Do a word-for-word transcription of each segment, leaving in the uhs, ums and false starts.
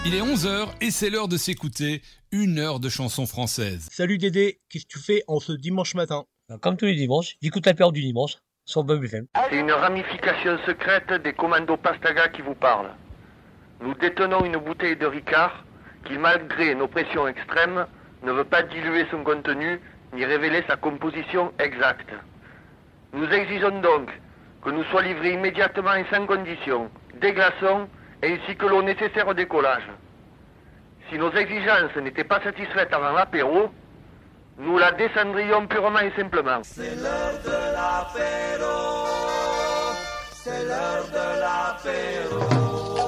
Il est onze heures et c'est l'heure de s'écouter une heure de chansons françaises. Salut Dédé, qu'est-ce que tu fais en ce dimanche matin? Comme tous les dimanches, j'écoute l'apéro du dimanche sur Bubble F M. C'est une ramification secrète des commandos Pastaga qui vous parle. Nous détenons une bouteille de Ricard qui, malgré nos pressions extrêmes, ne veut pas diluer son contenu ni révéler sa composition exacte. Nous exigeons donc que nous soit livré immédiatement et sans condition des glaçons ainsi que l'eau nécessaire au décollage. Si nos exigences n'étaient pas satisfaites avant l'apéro, nous la descendrions purement et simplement. C'est l'heure de l'apéro, c'est l'heure de l'apéro.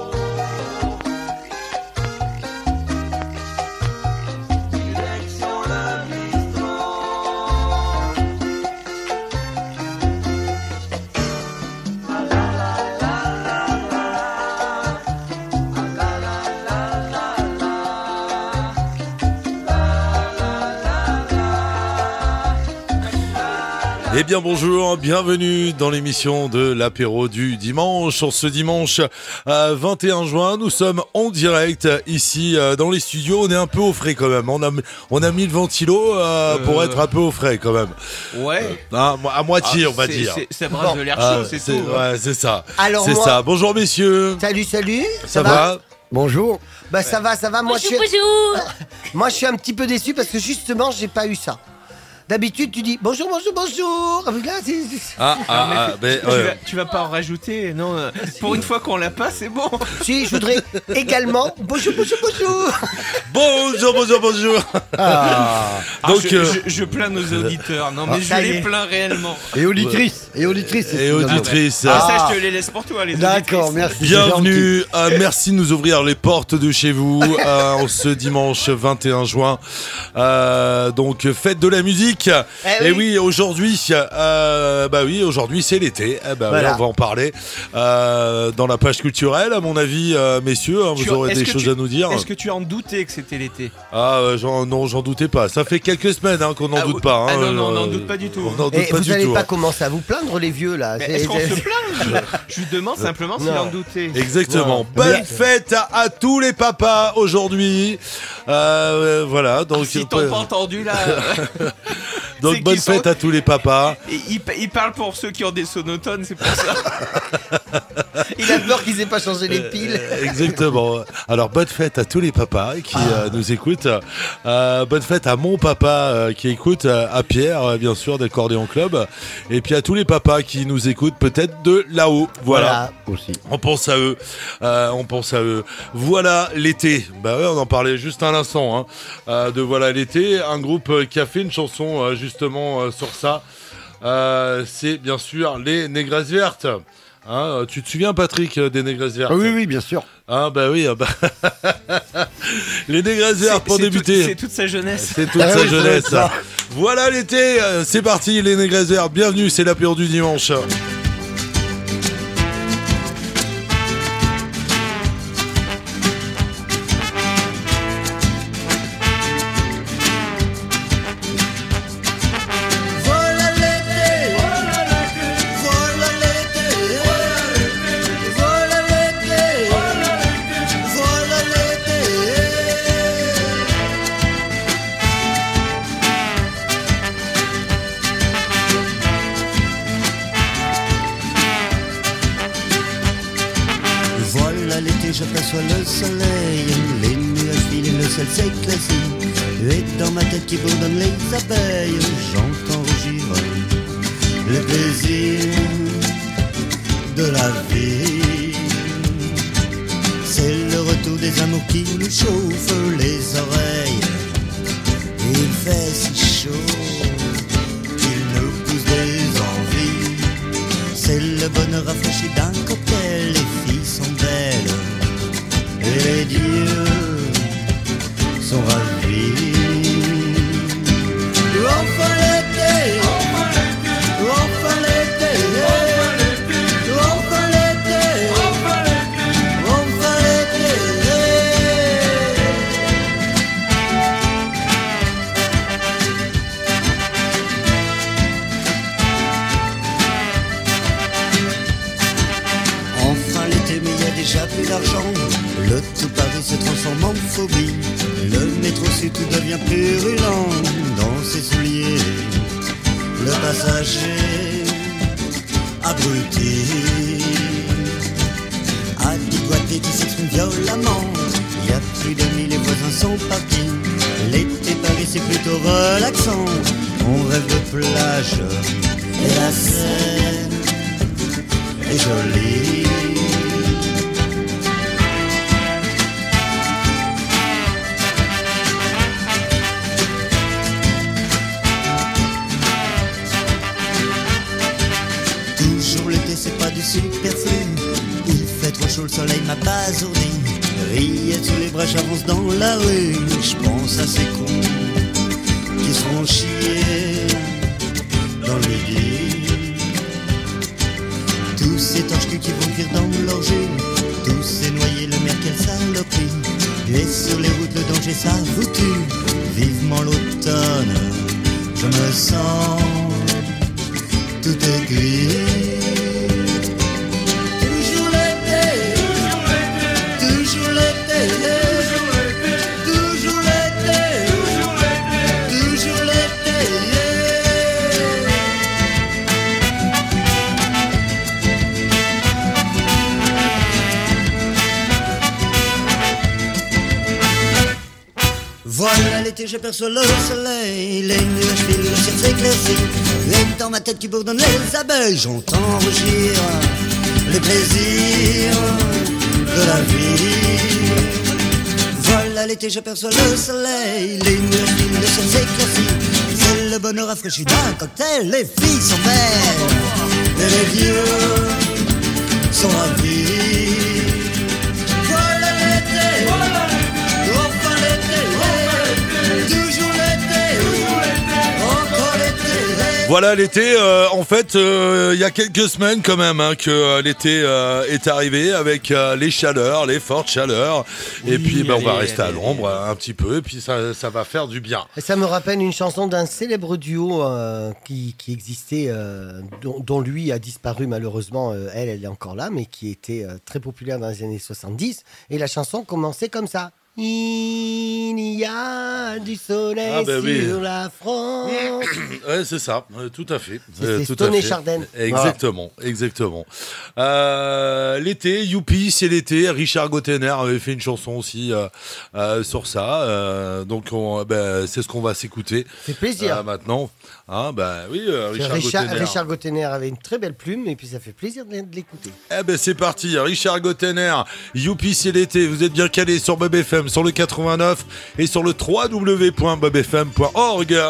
Eh bien bonjour, bienvenue dans l'émission de l'apéro du dimanche. En ce dimanche euh, vingt et un juin, nous sommes en direct ici euh, dans les studios. On est un peu au frais quand même. On a, on a mis le ventilo euh, pour euh... être un peu au frais quand même. Ouais. Euh, hein, à moitié, ah, on va c'est, dire. C'est, ça brasse bon. de l'air chaud, ah, c'est, c'est tout. Ouais, c'est ça. Alors c'est moi... ça. Bonjour messieurs. Salut, salut. Ça, ça va, va Bonjour. Bah ça va, ça va. Moi bonjour, je suis... bonjour. Moi je suis un petit peu déçu parce que justement j'ai pas eu ça. D'habitude, tu dis bonjour, bonjour, bonjour. Là, c'est... Ah, ah, ah, mais, tu, ouais. vas, tu vas pas en rajouter, non? Pour une fois qu'on l'a pas, c'est bon. Si, je voudrais également bonjour, bonjour, bonjour. Bonjour, bonjour, bonjour. Ah. Donc, ah, je, euh... je, je plains nos auditeurs. Non, mais ah, je les plains réellement. Et auditrices. Et auditrices. Et auditrices. Ah, ça, je te les laisse pour toi, les auditrices. D'accord, merci. Bienvenue. Euh, merci de nous ouvrir les portes de chez vous euh, en ce dimanche vingt et un juin. Euh, donc, fête de la musique. Eh et oui, oui aujourd'hui, euh, bah oui, aujourd'hui c'est l'été. Eh bah voilà. Oui, on va en parler euh, dans la page culturelle, à mon avis, euh, messieurs. Hein, vous aurez as, des choses tu, à nous dire. Est-ce que tu en doutais que c'était l'été? Ah euh, j'en, non, j'en doutais pas. Ça fait quelques semaines hein, qu'on n'en ah, doute pas. Hein, ah non, non, on n'en euh, doute pas du tout. On n'en doute et pas vous du n'allez tout. pas hein. commencer à vous plaindre, les vieux là. Mais est-ce qu'on se plaint? Je lui demande simplement s'il en doutait. Exactement. Non. Bonne Mais... fête à, à tous les papas aujourd'hui. Euh, voilà. Donc ah, si t'as pas entendu là. Donc bonne fête sont... à tous les papas. Et il, il parle pour ceux qui ont des sonotones, c'est pour ça. Il a peur qu'ils aient pas changé les piles. Euh, exactement. Alors bonne fête à tous les papas qui ah. euh, nous écoutent. Euh, bonne fête à mon papa euh, qui écoute, euh, à Pierre euh, bien sûr d'Accordéon Club. Et puis à tous les papas qui nous écoutent peut-être de là-haut. Voilà. Voilà aussi. On pense à eux. Euh, on pense à eux. Voilà l'été. Bah ouais, on en parlait juste un instant. Hein, euh, de Voilà l'été. Un groupe euh, qui a fait une chanson euh, justement euh, sur ça. Euh, c'est bien sûr les Négresses Vertes. Hein, tu te souviens, Patrick, des Négresses Vertes? Oui, oui, bien sûr. Ah bah oui, bah... les Négresses Vertes pour c'est débuter. Tout, c'est toute sa jeunesse. C'est toute ah sa oui, jeunesse. Voilà l'été, c'est parti, les Négresses Vertes. Bienvenue, c'est l'apéro du dimanche. J'aperçois le soleil, les nuages filent et le ciel s'éclaircit. Et dans ma tête qui bourdonne les abeilles, j'entends rougir le plaisir de la vie. C'est le retour des amours qui nous chauffent les oreilles. Il fait si chaud qu'il nous pousse des envies. C'est le bonheur rafraîchi d'un cocktail, les filles sont belles. Et les dieux sont ravis. Enfin l'été, enfin l'été, enfin l'été, enfin l'été, enfin l'été. Enfin l'été, mais il y a déjà plus d'argent. Le tout Paris se transforme claustrophobie. Le métro sud tout devient purulent dans ses souliers. Le passager abruti a des doigtés qui s'expriment violemment. Il y a plus d'amis, les voisins sont partis. L'été Paris c'est plutôt relaxant. On rêve de plage et la Seine est jolie. Toujours l'été c'est pas du superflu. Il fait trop chaud, le soleil m'a basourdi. Rillettes sous les bras, j'avance dans la rue. Je pense à ces cons qui seront chiés dans le lit. Tous ces torches-culs qui vont cuire dans leur jus. Tous ces noyés, le mer, quelle saloperie. Et sur les routes, le danger, ça vous tue. Vivement l'automne, je me sens tout aigri. Toujours l'été, toujours l'été, toujours l'été, toujours l'été. Voilà l'été, j'aperçois le soleil, les nuages filent, le ciel s'éclaircit. Et dans ma tête qui bourdonne les abeilles, j'entends rugir le plaisir de la vie. Voilà l'été, j'aperçois le soleil, les nuages filent, le ciel s'éclaircit. C'est le bonheur rafraîchi d'un cocktail, les filles sont belles et les vieux sont ravis. Voilà l'été, enfin l'été, toujours l'été, encore l'été. Voilà l'été, euh, en fait, euh, il y a quelques semaines quand même hein, que euh, l'été euh, est arrivé avec euh, les chaleurs, les fortes chaleurs. Oui, et puis bah, on va rester allez, à l'ombre allez. un petit peu et puis ça, ça va faire du bien. Et ça me rappelle une chanson d'un célèbre duo euh, qui, qui existait, euh, dont, dont lui a disparu malheureusement. Euh, elle, elle est encore là, mais qui était euh, très populaire dans les années soixante-dix. Et la chanson commençait comme ça. Il y a du soleil ah ben sur oui. la France. Ouais, c'est ça, tout à fait. C'est Stone et Chardin. Exactement, voilà. exactement. Euh, l'été, youpi, c'est l'été. Richard Gottener avait fait une chanson aussi euh, euh, sur ça. Euh, donc, on, ben, c'est ce qu'on va s'écouter. C'est plaisir. Euh, maintenant, hein, ben oui, euh, Richard, Richard Gottener. Richard Gottener avait une très belle plume et puis ça fait plaisir de l'écouter. Eh ben, c'est parti. Richard Gottener, youpi, c'est l'été. Vous êtes bien calés sur Bob F M. Sur le quatre-vingt-neuf et sur le w w w point bob f m point org. La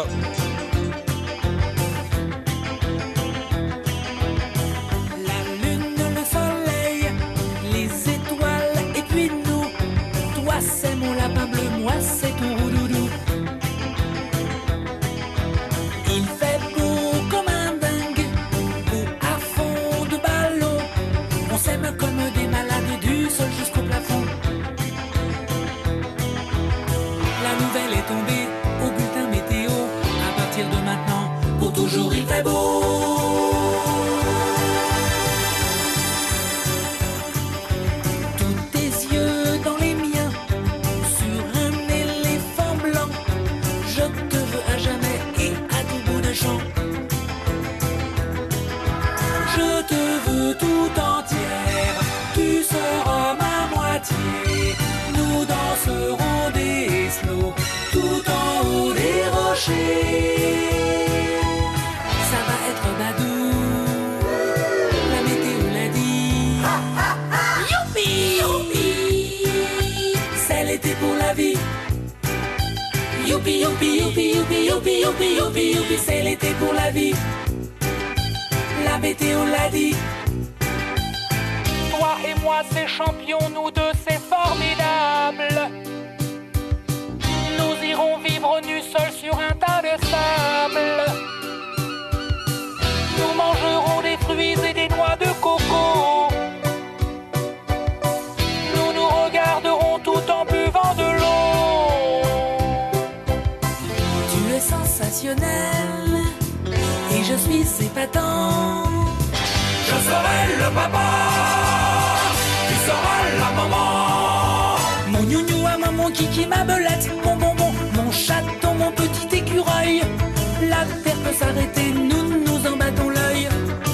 lune, le soleil, les étoiles et puis nous. Toi c'est mon lapin bleu, moi c'est ton roudoudou. Il fait beau comme un dingue, beau à fond de ballon. On s'aime comme des malades du sol jusqu'au plafond. La nouvelle est tombée au bulletin météo. À partir de maintenant, pour toujours il fait beau. Tous tes yeux dans les miens, sur un éléphant blanc. Je te veux à jamais et à tout bout de champ. Je te veux tout entière, tu seras ma moitié. Nous danserons des slows tout en haut des rochers. Ça va être badou, la météo l'a dit. Youpi, youpi, c'est l'été pour la vie. Youpi, youpi, youpi, youpi, youpi, youpi, youpi, youpi, c'est l'été pour la vie. La météo l'a dit. Toi et moi c'est champion, nous deux c'est formidable. Nous irons vivre nus seuls sur un tas de sable. Nous mangerons des fruits et des noix de coco. Nous nous regarderons tout en buvant de l'eau. Tu es sensationnel et je suis épatant. Je serai le papa, tu seras la maman. Mon gnou à maman. mon kiki, ma belette, mon bonbon, mon chaton, mon petit écureuil. La terre peut s'arrêter, nous nous en battons l'œil.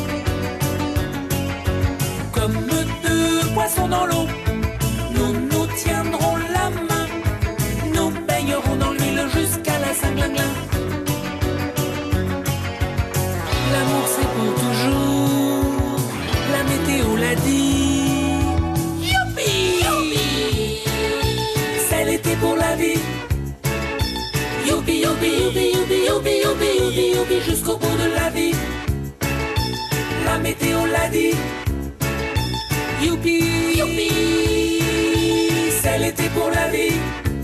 Comme deux poissons dans l'eau, nous nous tiendrons la main. Nous baignerons dans l'huile jusqu'à la Saint-Glinglin. L'amour c'est pour toujours, la météo l'a dit. Youpi, youpi, c'est l'été pour la vie. Youpi, youpi, youpi, youpi, youpi, youpi, youpi, youpi, jusqu'au bout de la vie. La météo l'a dit. Youpi, youpi, c'est l'été pour la vie.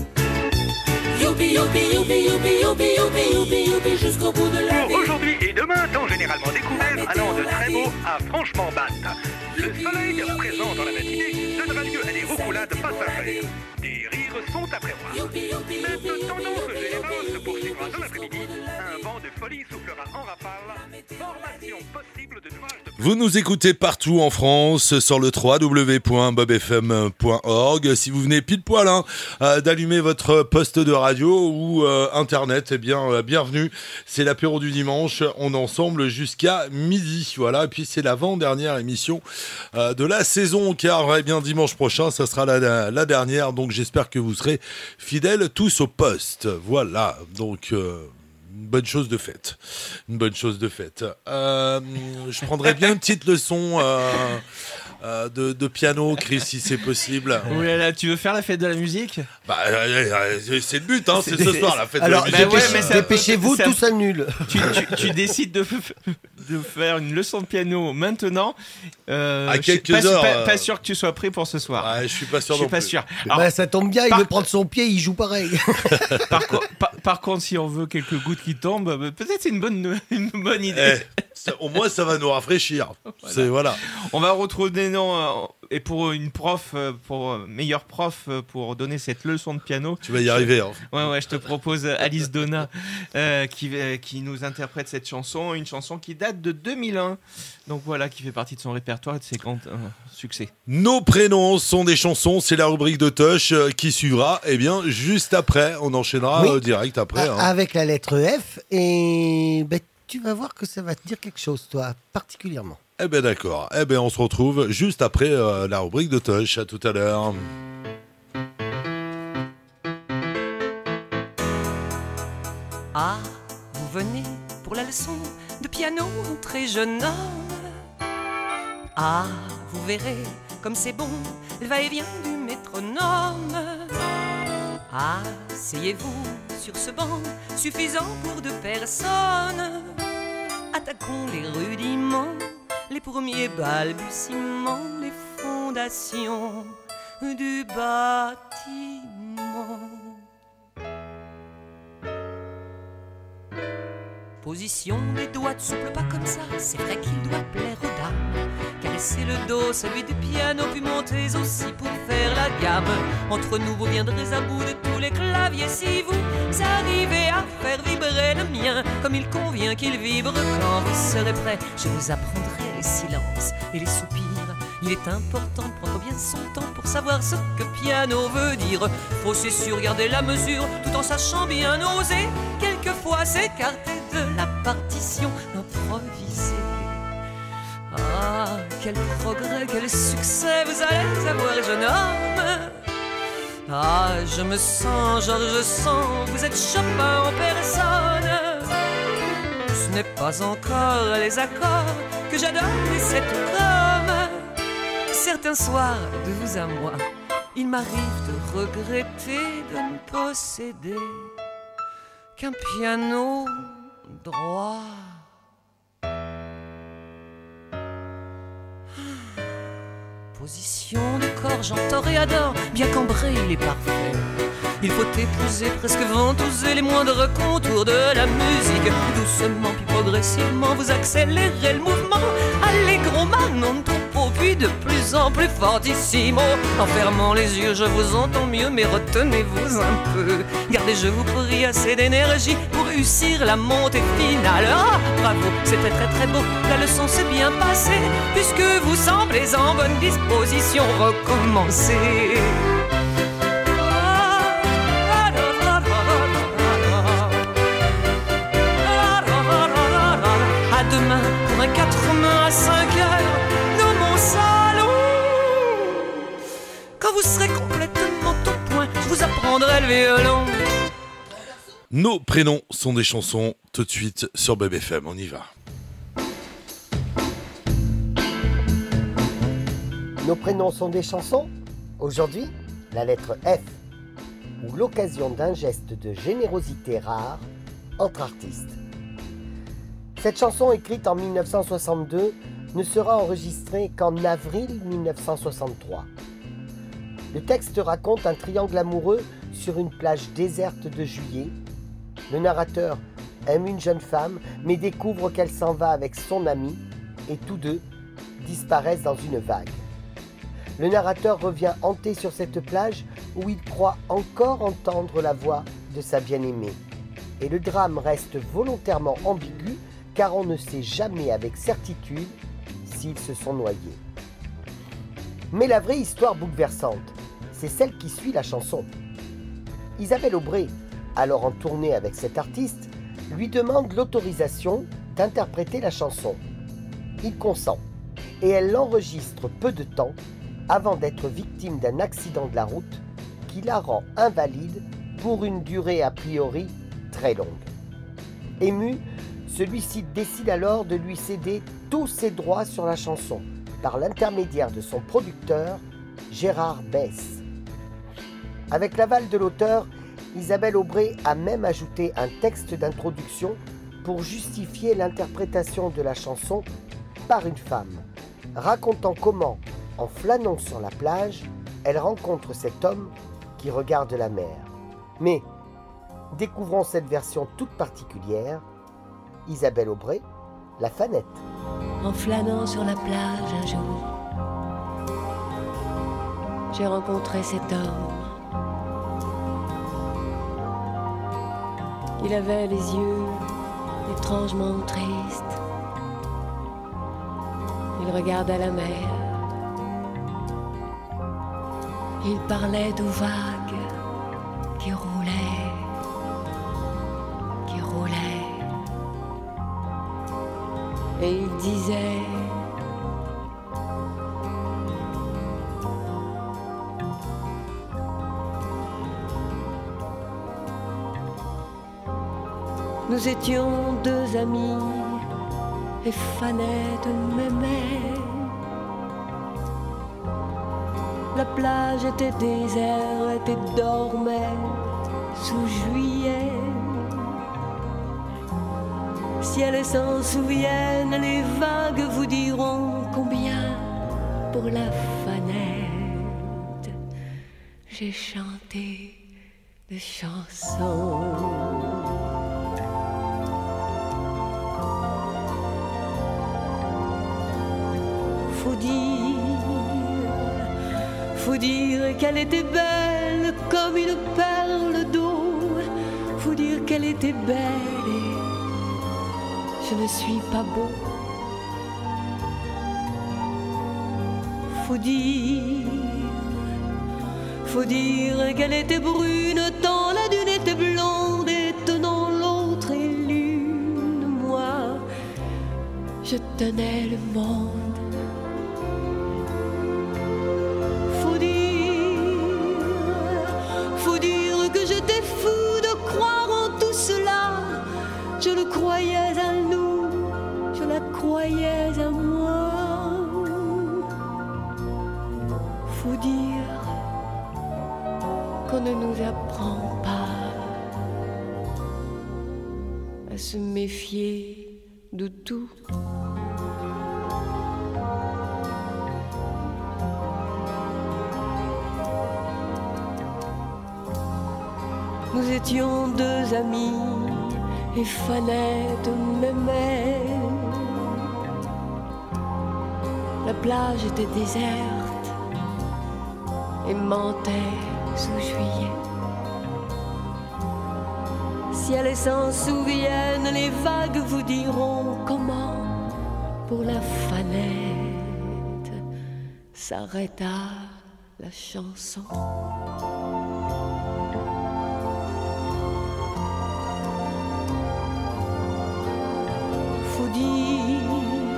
Youpi, youpi, youpi, youpi, youpi, youpi, youpi, youpi, jusqu'au bout de la vie. Pour aujourd'hui et demain, temps généralement découvert, allant de très beau à franchement basse. Le soleil présent dans la matinée donnera lieu à des roucoulades passagères. Des rires sont à prévoir. Cette tendance généreuse se poursuivra dans l'après-midi. Un vent de folie soufflera en rafale. Formation possible de nuages de... Vous nous écoutez partout en France sur le w w w point bob f m point org. Si vous venez pile poil hein, euh, d'allumer votre poste de radio ou euh, internet, eh bien euh, bienvenue. C'est l'apéro du dimanche. On est ensemble jusqu'à midi. Voilà. Et puis c'est l'avant-dernière émission euh, de la saison, car eh bien dimanche prochain, ça sera la, la, la dernière. Donc j'espère que vous serez fidèles tous au poste. Voilà. Donc euh, une bonne chose de faite. Une bonne chose de faite. Euh, je prendrais bien une petite leçon euh, euh, de, de piano, Chris, si c'est possible. Oh là là, tu veux faire la fête de la musique ? Bah, euh, c'est le but, hein, c'est, c'est ce soir la fête Alors, de la musique. dépêche, bah ouais, dépêchez-vous, ça, tous annuls. Tu, tu, tu décides de, de faire une leçon de piano maintenant. Euh, à quelques pas, heures. Pas, euh... pas sûr que tu sois prêt pour ce soir. Ouais, je suis pas sûr. Je suis non pas plus. sûr. Alors, bah, ça tombe bien, il par... veut prendre son pied, il joue pareil. par, co- par, par contre, si on veut quelques gouttes qui tombent, peut-être c'est une bonne, une bonne idée. Eh, ça, au moins, ça va nous rafraîchir. Voilà. C'est, voilà. On va retrouver des noms. Euh, et pour une prof, pour euh, meilleure prof, euh, pour donner cette leçon de piano. Tu vas y arriver. Hein. Ouais, ouais, je te propose Alice Donna euh, qui, euh, qui nous interprète cette chanson, une chanson qui date de deux mille un. Donc voilà, qui fait partie de son répertoire et de ses grands euh, succès. Nos prénoms sont des chansons, c'est la rubrique de Tosh euh, qui suivra. Et eh bien, juste après, on enchaînera oui. euh, direct après. A- hein. Avec la lettre F, et ben, tu vas voir que ça va te dire quelque chose, toi, particulièrement. Eh ben d'accord. Eh ben on se retrouve juste après euh, la rubrique de Tosh. À tout à l'heure. Ah, vous venez pour la leçon de piano, très jeune homme. Ah, vous verrez comme c'est bon, le va-et-vient du métronome. Ah, asseyez-vous sur ce banc, suffisant pour deux personnes. Attaquons les rudiments, les premiers balbutiements, les fondations du bâtiment. Position des doigts de souple pas comme ça, c'est vrai qu'il doit plaire aux dames. Caresser le dos, celui du piano, puis montez aussi pour faire la gamme. Entre nous, vous viendrez à bout de tous les claviers si vous arrivez à faire vibrer le mien comme il convient qu'il vibre quand vous serez prêt. Je vous apprendrai les silences et les soupirs. Il est important de prendre bien son temps pour savoir ce que piano veut dire. Faut c'est sûr garder la mesure tout en sachant bien oser. Quelquefois s'écarter de la partition, improviser. Ah, quel progrès, quel succès vous allez avoir, jeune homme. Ah, je me sens, Georges Sand, vous êtes Chopin en personne. Ce n'est pas encore les accords que j'adore, mais c'est tout comme certains soirs, de vous à moi, il m'arrive de regretter de ne posséder qu'un piano droit. Position de corps, j'en toréadore, bien cambré, il est parfait. Il faut épouser, presque ventouser les moindres contours de la musique. Doucement puis progressivement, vous accélérez le mouvement. Allegro ma non troppo, puis de plus en plus fortissimo. En fermant les yeux, je vous entends mieux, mais retenez-vous un peu. Gardez, je vous prie, assez d'énergie pour réussir la montée finale. Ah, bravo, c'était très très beau, la leçon s'est bien passée, puisque vous semblez en bonne disposition. Recommencer. prendrai quatre mains à cinq heures dans mon salon. Quand vous serez complètement au point, je vous apprendrai le violon. Nos prénoms sont des chansons, tout de suite sur B B F M, on y va. Nos prénoms sont des chansons. Aujourd'hui, la lettre F, ou l'occasion d'un geste de générosité rare entre artistes. Cette chanson, écrite en mille neuf cent soixante-deux, ne sera enregistrée qu'en avril mille neuf cent soixante-trois. Le texte raconte un triangle amoureux sur une plage déserte de juillet. Le narrateur aime une jeune femme, mais découvre qu'elle s'en va avec son ami, et tous deux disparaissent dans une vague. Le narrateur revient hanté sur cette plage où il croit encore entendre la voix de sa bien-aimée. Et le drame reste volontairement ambigu car on ne sait jamais avec certitude s'ils se sont noyés. Mais la vraie histoire bouleversante, c'est celle qui suit la chanson. Isabelle Aubray, alors en tournée avec cet artiste, lui demande l'autorisation d'interpréter la chanson. Il consent et elle l'enregistre peu de temps avant d'être victime d'un accident de la route qui la rend invalide pour une durée a priori très longue. Ému, celui-ci décide alors de lui céder tous ses droits sur la chanson par l'intermédiaire de son producteur, Gérard Besse. Avec l'aval de l'auteur, Isabelle Aubray a même ajouté un texte d'introduction pour justifier l'interprétation de la chanson par une femme, racontant comment, en flânant sur la plage, elle rencontre cet homme qui regarde la mer. Mais, découvrons cette version toute particulière, Isabelle Aubray, la fanette. En flânant sur la plage un jour, j'ai rencontré cet homme. Il avait les yeux étrangement tristes. Il regardait la mer. Il parlait aux vagues qui roulaient, qui roulaient. Et il disait: nous étions deux amis et Fanette m'aimait. La plage était déserte et dormait sous juillet. Si elles s'en souviennent, les vagues vous diront combien pour la Fanette j'ai chanté des chansons. Faut dire, faut dire qu'elle était belle comme une perle d'eau. Faut dire qu'elle était belle et je ne suis pas beau. Faut dire, faut dire qu'elle était brune tant la dune était blonde et tenant l'autre est l'une. Moi, je tenais le monde. Je le croyais à nous, je la croyais à moi. Faut dire qu'on ne nous apprend pas à se méfier de tout. Nous étions deux amis et Fanette m'aimait. La plage était déserte et mentait sous juillet. Si elles s'en souviennent, les vagues vous diront comment pour la Fanette s'arrêta la chanson. Faut dire,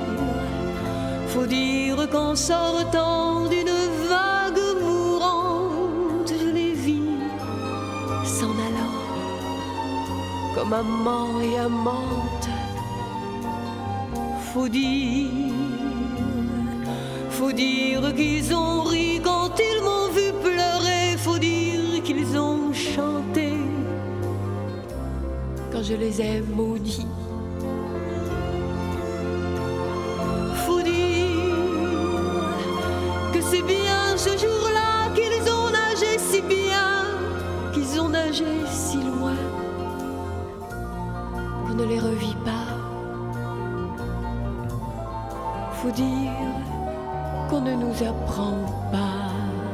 Faut dire qu'en sortant d'une vague mourante, je les vis s'en allant comme amant et amante. Faut dire, faut dire qu'ils ont ri quand ils m'ont vu pleurer. Faut dire qu'ils ont chanté quand je les ai maudits. Faut dire que c'est bien ce jour-là qu'ils ont nagé si bien, qu'ils ont nagé si loin, qu'on ne les revit pas. Faut dire qu'on ne nous apprend pas.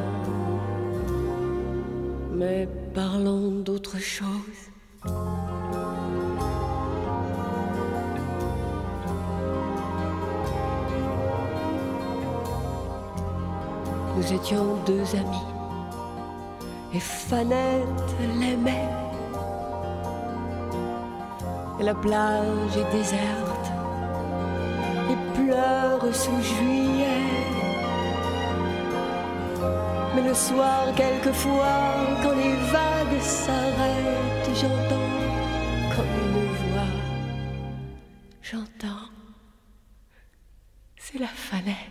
Mais parlons d'autre chose. Nous étions deux amis et Fanette l'aimait. Et la plage est déserte et pleure sous juillet. Mais le soir, quelquefois, quand les vagues s'arrêtent, j'entends comme une voix. J'entends, c'est la Fanette.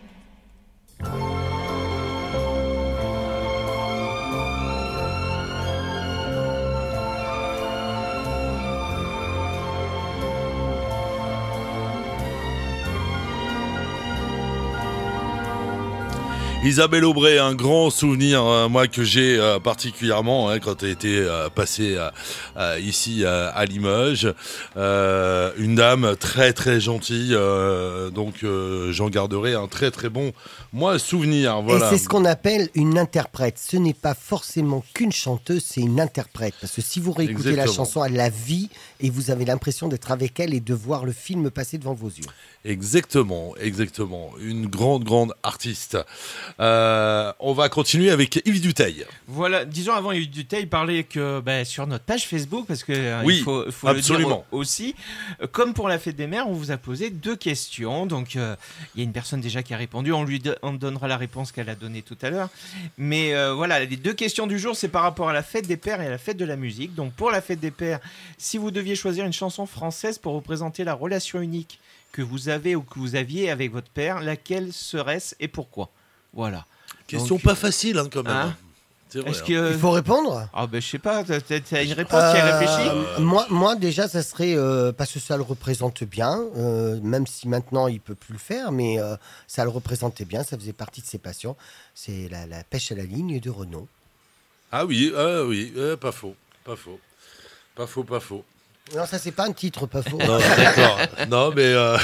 Isabelle Aubray, un grand souvenir, euh, moi, que j'ai euh, particulièrement hein, quand elle était euh, passée euh, euh, ici euh, à Limoges. Euh, une dame très très gentille, euh, donc euh, j'en garderai un très très bon moi souvenir. Voilà. Et c'est ce qu'on appelle une interprète. Ce n'est pas forcément qu'une chanteuse, c'est une interprète. Parce que si vous réécoutez Exactement. la chanson, elle la vit et vous avez l'impression d'être avec elle et de voir le film passer devant vos yeux. Exactement, exactement. Une grande, grande artiste. Euh, on va continuer avec Yves Duteil. Voilà, disons avant Yves Duteil parlait que bah, sur notre page Facebook, parce que euh, oui, il faut, faut absolument. le dire aussi, euh, comme pour la fête des mères, on vous a posé deux questions. Donc il euh, y a une personne déjà qui a répondu, on lui do- on donnera la réponse qu'elle a donnée tout à l'heure. Mais euh, voilà, les deux questions du jour, c'est par rapport à la fête des pères et à la fête de la musique. Donc pour la fête des pères, si vous deviez choisir une chanson française pour représenter la relation unique que vous avez ou que vous aviez avec votre père, laquelle serait-ce et pourquoi? Voilà. Question Donc, pas facile hein, quand même. Hein C'est vrai, Est-ce hein. que... Il faut répondre. Ah ben je sais pas, t'as, t'as une réponse euh, qui a réfléchi euh, moi, moi déjà ça serait, euh, parce que ça le représente bien, euh, même si maintenant il peut plus le faire, mais euh, ça le représentait bien, ça faisait partie de ses passions, c'est la, la pêche à la ligne de Renaud. Ah oui, euh, oui, euh, pas faux, pas faux, pas faux, pas faux. Non, ça c'est pas un titre, pas faux. Non, d'accord. Non, mais euh...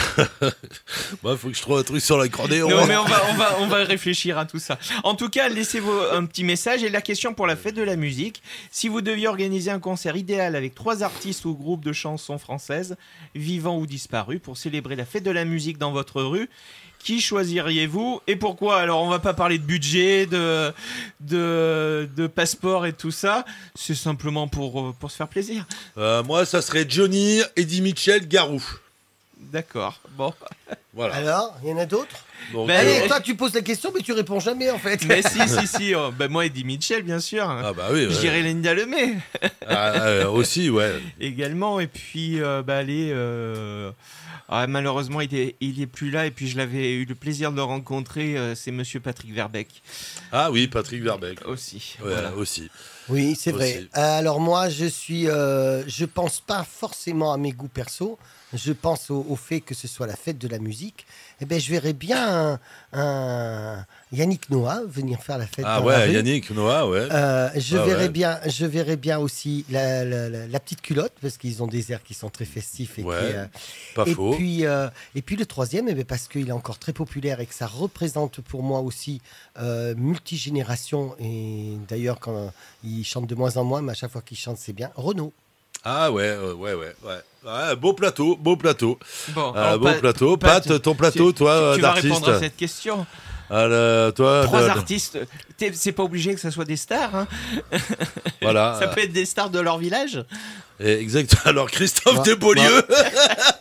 bah, faut que je trouve un truc sur l'accordéon. Non, mais on va, on va, on va réfléchir à tout ça. En tout cas, laissez vos, un petit message. Et la question pour la fête de la musique, si vous deviez organiser un concert idéal avec trois artistes ou groupes de chansons françaises, vivants ou disparus, pour célébrer la fête de la musique dans votre rue, qui choisiriez-vous et pourquoi? Alors, on va pas parler de budget, de, de, de passeport et tout ça. C'est simplement pour, pour se faire plaisir. Euh, moi, ça serait Johnny, Eddie Mitchell, Garou. D'accord. Bon. Voilà. Alors, il y en a d'autres? Donc, ben, euh... toi, tu poses la question, mais tu réponds jamais en fait. Mais si, si, si. Oh, ben, moi, Eddie Mitchell, bien sûr. Ah bah oui. Je ouais. dirais Linda Lemay. Ah, euh, aussi, ouais. Également. Et puis, euh, bah, allez. Euh... Ah, malheureusement, il est, il est plus là. Et puis, je l'avais eu le plaisir de le rencontrer. Euh, c'est Monsieur Patrick Verbeek. Ah oui, Patrick Verbeek. Aussi. Ouais, voilà. aussi. Oui, c'est aussi. vrai. Alors moi, je suis, euh, je pense pas forcément à mes goûts perso. Je pense au, au fait que ce soit la fête de la musique. Eh ben, je verrais bien un, un Yannick Noah venir faire la fête. Ah dans ouais, la rue. Yannick Noah, ouais. Euh, je ah verrais ouais. bien, je verrais bien aussi la, la, la, la petite culotte parce qu'ils ont des airs qui sont très festifs et ouais, qui, euh, pas et faux. Puis, euh, et puis le troisième, eh ben, parce qu'il est encore très populaire et que ça représente pour moi aussi euh, multigénération. Et d'ailleurs, quand il chante de moins en moins, mais à chaque fois qu'il chante, c'est bien. Renaud. Ah ouais, euh, ouais, ouais, ouais. Ouais, beau plateau, beau plateau. Bon, euh, beau Pat, plateau. Pat, Pat, ton plateau, tu, toi, tu, tu vas d'artiste. répondre à cette question. Alors, toi, Trois de... artistes. T'es, c'est pas obligé que ça soit des stars. Hein. Voilà. Ça peut être des stars de leur village. Exact. Alors, Christophe moi, Desbolieux. moi...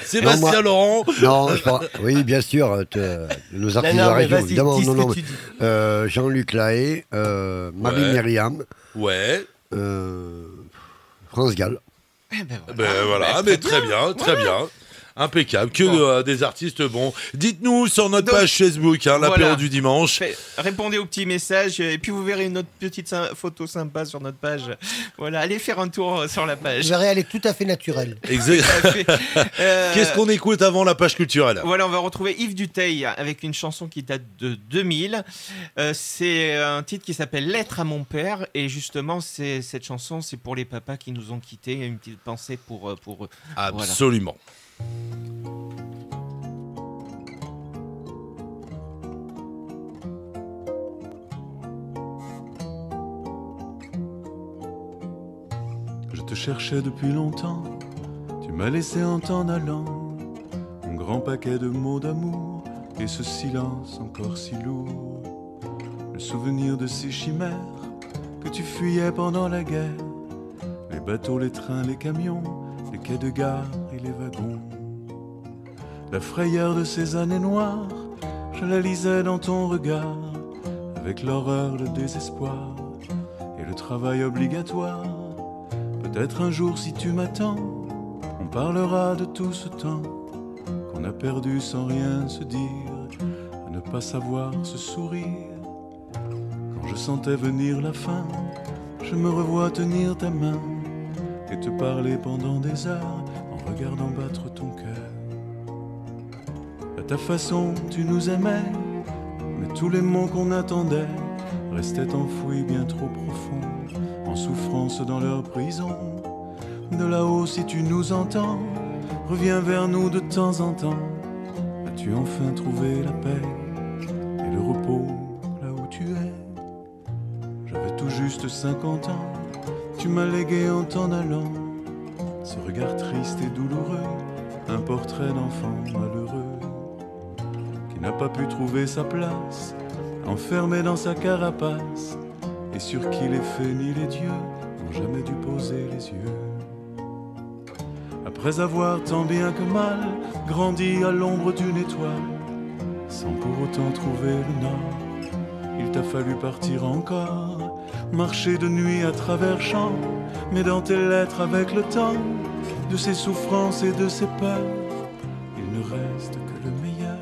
Sébastien Non, moi- Laurent. Non, je pense- oui, bien sûr, te- nos artistes Non, de non, la mais région, vas-y, évidemment. dis ce Non, que non, tu dis. euh, Jean-Luc Lahaye, euh, Marie Ouais. Myriam, Ouais. euh, France Gall. Ben voilà, mais très bien, très bien. Impeccable, que de- euh, des artistes bons. Dites-nous sur notre Donc, page Facebook, hein, l'apéro voilà. du dimanche. Fait- répondez aux petits messages et puis vous verrez une autre petite sy- photo sympa sur notre page. Voilà, allez faire un tour euh, sur la page. Je verrai, elle est tout à fait naturelle. Exact. Tout à fait. Euh, Qu'est-ce qu'on écoute avant la page culturelle? Voilà, on va retrouver Yves Duteil avec une chanson qui date de deux mille. Euh, c'est un titre qui s'appelle Lettre à mon père. Et justement, c'est, cette chanson, c'est pour les papas qui nous ont quittés. Une petite pensée pour, euh, pour eux. Absolument. Je te cherchais depuis longtemps, tu m'as laissé en t'en allant un grand paquet de mots d'amour et ce silence encore si lourd. Le souvenir de ces chimères que tu fuyais pendant la guerre, les bateaux, les trains, les camions, les quais de gare et les wagons. La frayeur de ces années noires, je la lisais dans ton regard, avec l'horreur, le désespoir et le travail obligatoire. Peut-être un jour si tu m'attends, on parlera de tout ce temps qu'on a perdu sans rien se dire, à ne pas savoir se sourire. Quand je sentais venir la fin, je me revois tenir ta main et te parler pendant des heures en regardant battre ton cœur. À ta façon, tu nous aimais, mais tous les mots qu'on attendait restaient enfouis bien trop profond, en souffrance dans leur prison. De là-haut, si tu nous entends, reviens vers nous de temps en temps. As-tu enfin trouvé la paix et le repos là où tu es? J'avais tout juste cinquante ans, tu m'as légué en t'en allant ce regard triste et douloureux, un portrait d'enfant malheureux qui n'a pas pu trouver sa place, enfermé dans sa carapace, et sur qui les fées ni les dieux n'ont jamais dû poser les yeux. Après avoir tant bien que mal grandi à l'ombre d'une étoile, sans pour autant trouver le nord, il t'a fallu partir encore, marcher de nuit à travers champs, mais dans tes lettres avec le temps, de ses souffrances et de ses peurs, il ne reste que le meilleur.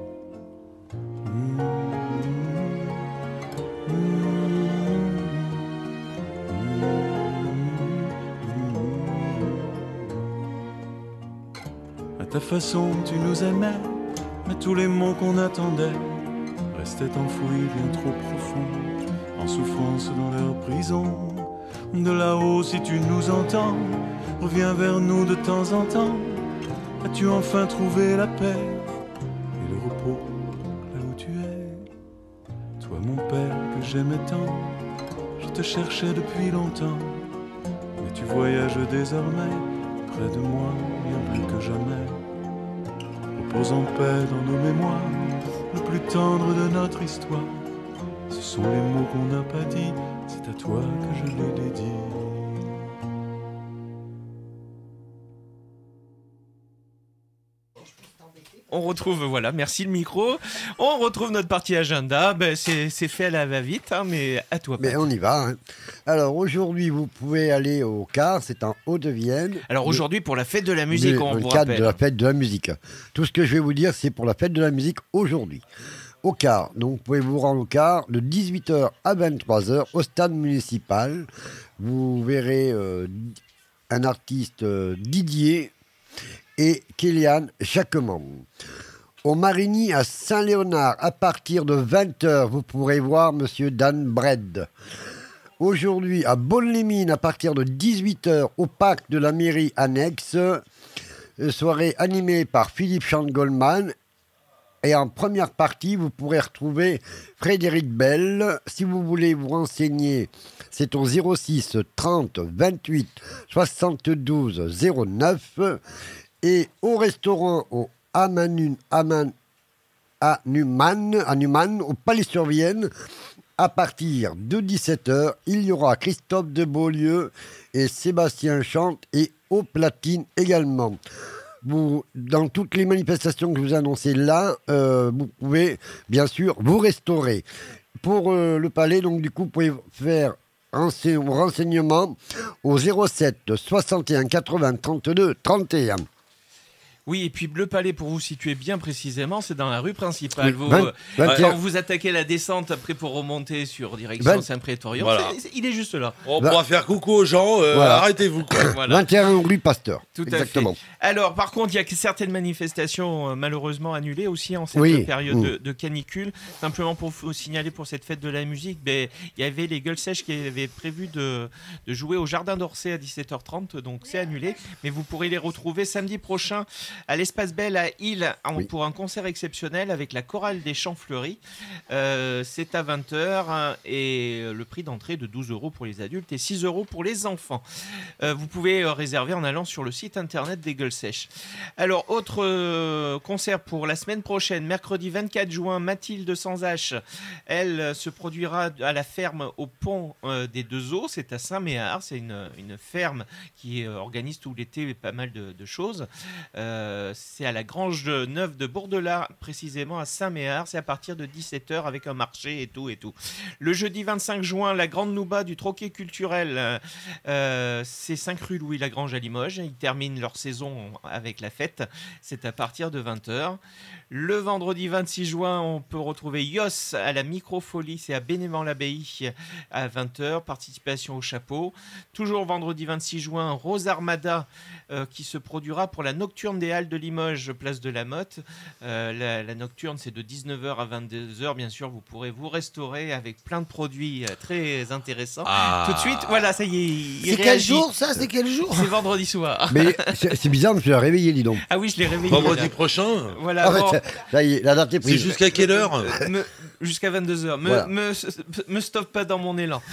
À ta façon, tu nous aimais, mais tous les mots qu'on attendait restaient enfouis bien trop profonds, en souffrance dans leur prison. De là-haut, si tu nous entends, reviens vers nous de temps en temps. As-tu enfin trouvé la paix et le repos là où tu es? Toi, mon père, que j'aimais tant, je te cherchais depuis longtemps, mais tu voyages désormais près de moi, bien plus que jamais. Repose en paix dans nos mémoires, le plus tendre de notre histoire. Ce sont les mots qu'on n'a pas dit, c'est à toi que je les dédie. On retrouve, voilà, merci le micro. On retrouve notre partie agenda. Ben, c'est, c'est fait à la va-vite, hein, mais à toi. Mais on y va. Hein. Alors aujourd'hui, vous pouvez aller au Car, c'est en Haute-Vienne. Alors aujourd'hui, pour la fête de la musique, Le- on dans le vous cadre rappelle. de la fête de la musique. Tout ce que je vais vous dire, c'est pour la fête de la musique aujourd'hui. Au Car, donc vous pouvez vous rendre au Car de dix-huit heures à vingt-trois heures au stade municipal. Vous verrez euh, un artiste euh, Didier et Kéliane Jacquemont. Au Marigny à Saint-Léonard, à partir de vingt heures, vous pourrez voir Monsieur Dan Bred. Aujourd'hui, à Bonnes-les-Mines, à partir de dix-huit heures, au parc de la mairie annexe, euh, soirée animée par Philippe Chant-Goldman. Et en première partie, vous pourrez retrouver Frédéric Bell. Si vous voulez vous renseigner, c'est au zéro six trente vingt-huit soixante-douze zéro neuf. Et au restaurant au Amanun, Aman, Anuman, Anuman, au Palais-sur-Vienne, à partir de dix-sept heures, il y aura Christophe de Beaulieu et Sébastien Chante et aux platines également. vous, dans toutes les manifestations que je vous ai annoncées là, euh, vous pouvez bien sûr vous restaurer. Pour euh, le palais, donc du coup, vous pouvez faire un renseignement au zéro sept soixante et un quatre-vingts trente-deux trente et un. Oui, et puis le palais, pour vous situer bien précisément, c'est dans la rue principale. Oui, vous, vingt, vingt quand vous attaquez la descente, après pour remonter sur direction vingt, Saint-Prétorion, voilà. c'est, c'est, il est juste là. On pourra faire coucou aux gens, euh, Voilà. arrêtez-vous. Quoi. Voilà. vingt et un rue Pasteur. Tout Exactement. à fait. Alors, par contre, il y a certaines manifestations euh, malheureusement annulées aussi en cette Oui. période Mmh. de, de canicule. Simplement pour vous signaler pour cette fête de la musique, ben, il y avait les Gueules Sèches qui avaient prévu de, de jouer au Jardin d'Orsay à dix-sept heures trente, donc c'est annulé. Mais vous pourrez les retrouver samedi prochain à l'Espace Belle à Île en- Oui. pour un concert exceptionnel avec la chorale des Champs Fleuris. Euh, c'est à vingt heures hein, et le prix d'entrée de douze euros pour les adultes et six euros pour les enfants. Euh, vous pouvez euh, réserver en allant sur le site internet des Gueules Sèches. Alors, autre euh, concert pour la semaine prochaine, mercredi vingt-quatre juin, Mathilde Sans H, elle euh, se produira à la ferme au pont euh, des Deux Eaux, c'est à Saint-Méard, c'est une, une ferme qui euh, organise tout l'été pas mal de, de choses. Euh, c'est à la Grange de Neuve de Bourdelard, précisément à Saint-Méard, c'est à partir de dix-sept heures avec un marché et tout et tout. Le jeudi vingt-cinq juin, la Grande Nouba du Troquet Culturel, euh, c'est cinq rue Louis Lagrange à Limoges. Ils terminent leur saison avec la fête. C'est à partir de vingt heures. Le vendredi vingt-six juin, on peut retrouver Yos à la Microfolie. C'est à Bénévent-l'Abbaye à vingt heures. Participation au chapeau. Toujours vendredi vingt-six juin, Rose Armada euh, qui se produira pour la Nocturne des Halles de Limoges, place de la Motte. Euh, la, la Nocturne, c'est de dix-neuf heures à vingt-deux heures. Bien sûr, vous pourrez vous restaurer avec plein de produits euh, très intéressants. Ah. Tout de suite, voilà, ça y est. il C'est quel réagit. jour ça? C'est quel jour? C'est vendredi soir. Mais c'est c'est bizarre, je me suis réveillé, dis donc. Ah oui, je l'ai réveillé. Vendredi là. prochain. Voilà. Ah, bon, ouais, ça y est, la date est C'est prise. jusqu'à quelle heure? me- jusqu'à vingt-deux heures. Me, Voilà. me, me stoppe pas dans mon élan.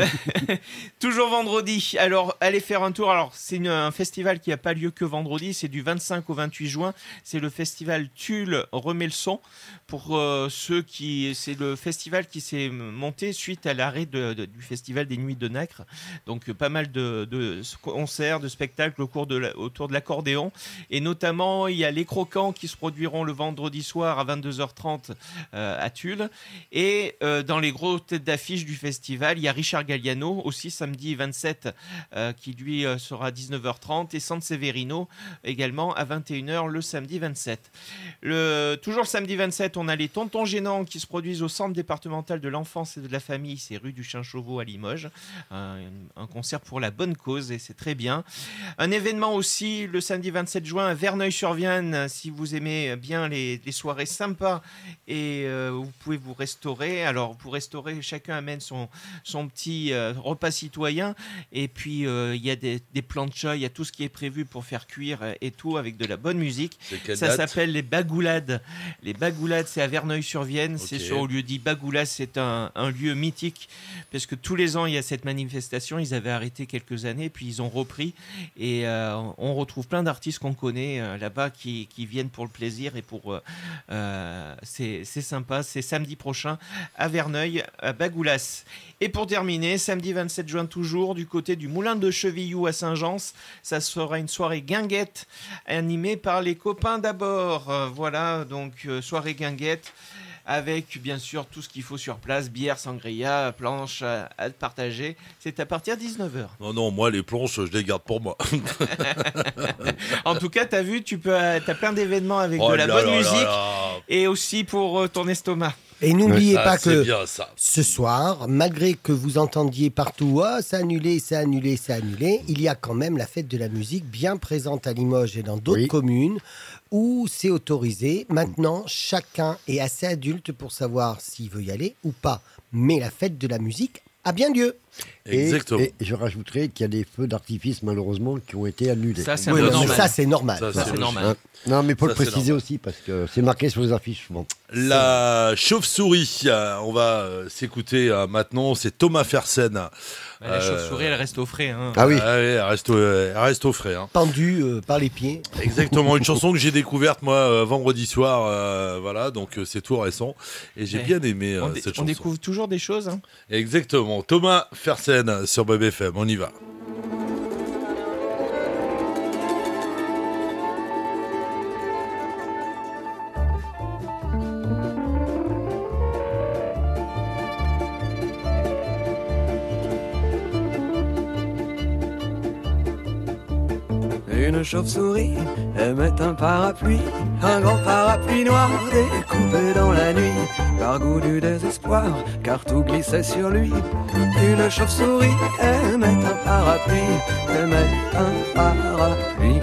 Toujours vendredi. Alors, allez faire un tour. Alors, c'est une- un festival qui n'a pas lieu que vendredi. C'est du vingt-cinq au vingt-huit juin. C'est le festival Tulle remet le son. Pour euh, ceux qui. C'est le festival qui s'est monté suite à l'arrêt de- de- du festival des Nuits de Nacre. Donc, euh, pas mal de, de concerts, de spectacles au cours de la- autour de l'accordéon. Et notamment, il y a les Croquants qui se produiront le vendredi soir à vingt-deux heures trente euh, à Tulle. Et euh, dans les gros têtes d'affiche du festival, il y a Richard Galliano, aussi samedi vingt-sept, euh, qui lui euh, sera à dix-neuf heures trente, et San Severino également à vingt et une heures le samedi vingt-sept. Le, toujours le samedi vingt-sept, on a les Tontons Gênants qui se produisent au centre départemental de l'enfance et de la famille, c'est rue du Chien-Chauveau à Limoges. Un, un concert pour la bonne cause et c'est très bien. Un événement aussi le samedi vingt-sept juin à Verneuil-sur-Vienne, si vous aimez bien les, les soirées sympas et euh, vous pouvez vous restaurer. Alors pour restaurer, chacun amène son, son petit euh, repas citoyen et puis euh, il y a des, des planchas, il y a tout ce qui est prévu pour faire cuire et tout avec de la bonne musique. C'est quelle Ça date? s'appelle les Bagoulades. Les Bagoulades, c'est à Verneuil-sur-Vienne. C'est Ok. sur le lieu dit Bagoulas. C'est un, un lieu mythique parce que tous les ans, il y a cette manifestation. Ils avaient arrêté quelques années, puis ils ont repris. Et euh, on retrouve plein d'artistes qu'on connaît euh, là-bas qui, qui viennent pour le plaisir et pour. Euh, euh, c'est c'est sympa. C'est samedi prochain à Verneuil, à Bagoulas. Et pour terminer, samedi vingt-sept juin toujours, du côté du Moulin de Chevillou à Saint-Gence, ça sera une soirée guinguette animée par les copains d'abord. Euh, voilà, donc euh, soirée guinguette avec bien sûr tout ce qu'il faut sur place, bière, sangria, planche à, à partager. C'est à partir de dix-neuf heures. Non, non, moi, les planches, je les garde pour moi. En tout cas, t'as vu, tu peux, euh, t'as plein d'événements avec Oh de la là bonne là là musique là. et aussi pour euh, ton estomac. Et n'oubliez Ah, pas c'est que bien, ça. ce soir, malgré que vous entendiez partout ah, c'est annulé, c'est annulé, c'est annulé, il y a quand même la fête de la musique bien présente à Limoges et dans d'autres Oui. communes où c'est autorisé. Maintenant, chacun est assez adulte pour savoir s'il veut y aller ou pas. Mais la fête de la musique a bien lieu. Et, Exactement. et je rajouterai qu'il y a des feux d'artifice, malheureusement, qui ont été annulés. Ça, c'est un Oui, peu non, mais normal. ça, c'est normal. Ça, Ça, c'est c'est normal. Hein. Non, mais faut Ça, le c'est préciser normal. aussi, parce que c'est marqué sur les affiches souvent. La chauve-souris, euh, on va euh, s'écouter euh, maintenant, c'est Thomas Fersen. Ouais, La chauve-souris, elle reste au frais. Hein. Ah oui. Ah oui, elle reste, au- elle reste au frais. Hein. Pendu euh, par les pieds. Exactement, une chanson que j'ai découverte moi euh, vendredi soir, euh, voilà, donc euh, c'est tout récent et j'ai Ouais. bien aimé euh, On, dé- cette on chanson. découvre toujours des choses. Hein. Exactement, Thomas Fersen sur B B F M, on y va. Une chauve-souris aimait un parapluie, un grand parapluie noir découpé dans la nuit, par goût du désespoir, car tout glissait sur lui. Une chauve-souris aimait un parapluie, aimait un parapluie.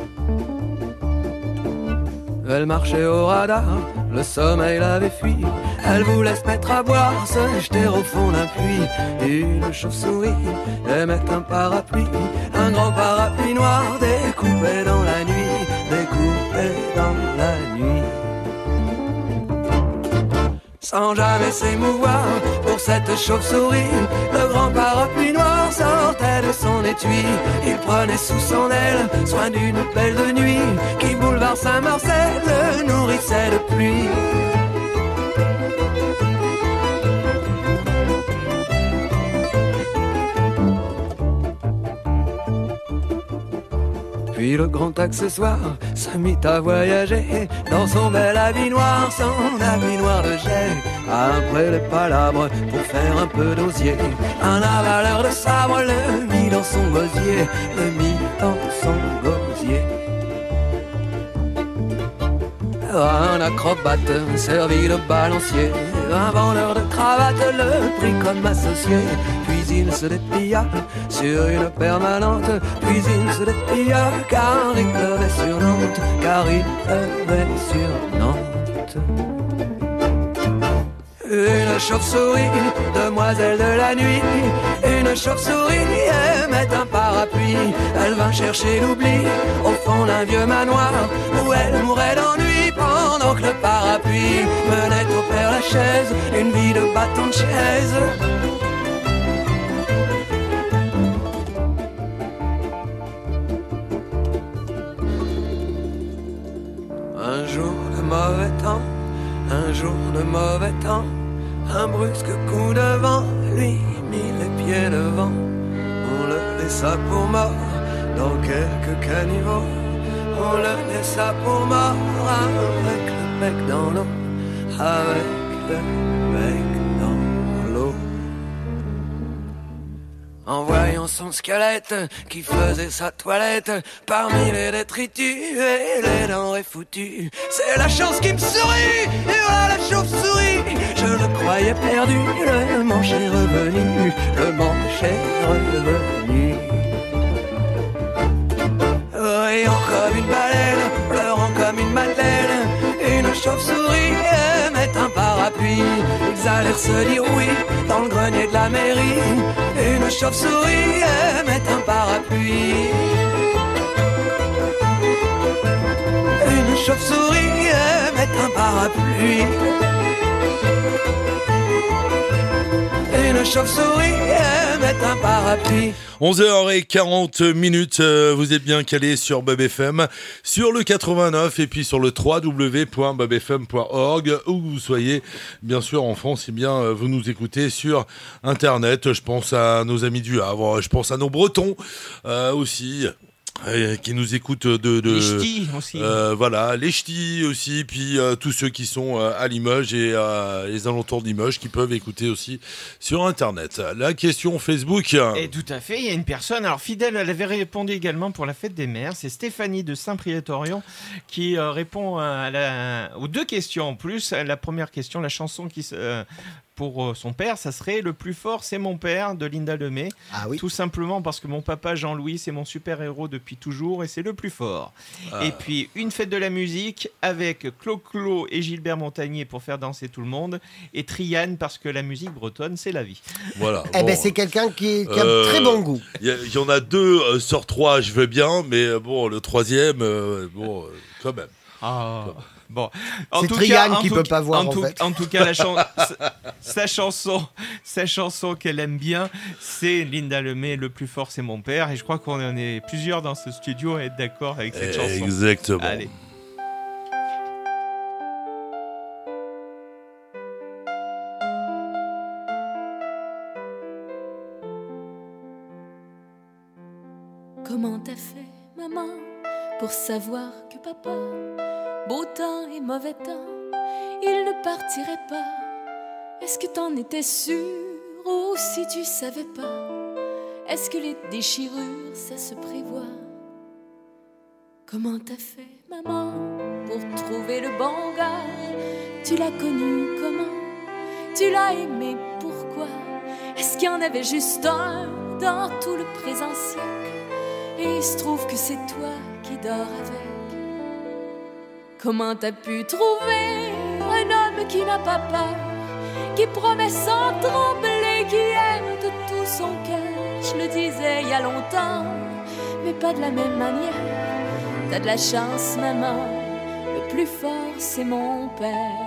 Elle marchait au radar, le sommeil l'avait fui. Elle voulait se mettre à boire, se jeter au fond d'un puits. Une chauve-souris aimait un parapluie, un grand parapluie noir découpé dans la nuit, découpé dans la nuit. Sans jamais s'émouvoir pour cette chauve-souris, le grand parapluie noir sortait de son étui. Il prenait sous son aile soin d'une belle de nuit qui, boulevard Saint-Marcel, le nourrissait de pluie. Puis le grand accessoire se mit à voyager dans son bel habit noir, son habit noir de jet. Après les palabres pour faire un peu d'osier, un avaleur de sabre le mit dans son gosier, le mit dans son gosier. Un acrobate servi de balancier, un vendeur de cravates le prit comme associé. Puis il se déplia sur une permanente, puis il se déplia car il pleuvait sur Nantes, car il pleuvait sur Nantes. Une chauve-souris, demoiselle de la nuit, une chauve-souris aimait un parapluie. Elle vint chercher l'oubli au fond d'un vieux manoir où elle mourait d'ennui pendant que le parapluie menait au Père Lachaise une vie de bâton de chaise. Un jour de mauvais temps, un jour de mauvais temps, un brusque coup de vent lui mit les pieds devant. On le laissa pour mort dans quelques caniveaux, on le laissa pour mort avec le bec dans l'eau, avec le bec dans l'eau. En voyant son squelette qui faisait sa toilette parmi les détritus et les denrées foutues, c'est la chance qui me sourit, et voilà la chauve-souris. Je le croyais perdu, le manche est revenu, le manche est revenu. Riant comme une baleine, pleurant comme une madeleine, une chauve-souris aimait un parapluie. Ils allèrent se dire oui dans le grenier de la mairie. Une chauve-souris aimait un parapluie. Une chauve-souris aimait un parapluie. Une chauve-souris aimait un parapluie. onze heures quarante minutes, euh, vous êtes bien calés sur Bob F M, sur le quatre-vingt-neuf et puis sur le w w w point bob f m point org, où vous soyez bien sûr en France, et bien euh, vous nous écoutez sur internet. Je pense à nos amis du Havre, je pense à nos Bretons euh, aussi. Euh, qui nous écoutent de, de les ch'tis aussi. Euh, voilà, les ch'tis aussi, puis euh, tous ceux qui sont euh, à Limoges et euh, les alentours de Limoges qui peuvent écouter aussi sur internet. La question Facebook. Et tout à fait, il y a une personne, alors fidèle, elle avait répondu également pour la fête des mères, c'est Stéphanie de Saint-Priest-Orion qui euh, répond à la, aux deux questions en plus. La première question, la chanson qui se euh, pour son père, ça serait Le plus fort, c'est mon père de Linda Lemay. Ah oui. Tout simplement parce que mon papa Jean-Louis, c'est mon super-héros depuis toujours et c'est le plus fort. Ah. Et puis, une fête de la musique avec Clo-Clo et Gilbert Montagnier pour faire danser tout le monde et Triane parce que la musique bretonne, c'est la vie. Voilà. Eh bon, ben, c'est quelqu'un qui, qui a euh, un très bon goût. Il y, y en a deux euh, sur trois, je veux bien, mais euh, bon, le troisième, euh, bon, euh, quand même. Ah. Quand même. Bon, en c'est Triane qui peut pas voir en, en, tout, fait. en tout cas, la chan- sa, sa chanson, sa chanson qu'elle aime bien, c'est Linda Lemay. Le plus fort, c'est mon père. Et je crois qu'on en est plusieurs dans ce studio à être d'accord avec cette chanson. Exactement. Allez. Comment t'as fait, maman, pour savoir que papa, beau temps et mauvais temps, il ne partirait pas? Est-ce que t'en étais sûre ou si tu savais pas? Est-ce que les déchirures, ça se prévoit? Comment t'as fait, maman, pour trouver le bon gars? Tu l'as connu comment? Tu l'as aimé pourquoi? Est-ce qu'il y en avait juste un dans tout le présent siècle? Et il se trouve que c'est toi qui dors avec. Comment t'as pu trouver un homme qui n'a pas peur, qui promet sans trembler, qui aime de tout son cœur? Je le disais il y a longtemps, mais pas de la même manière. T'as de la chance, maman, le plus fort c'est mon père.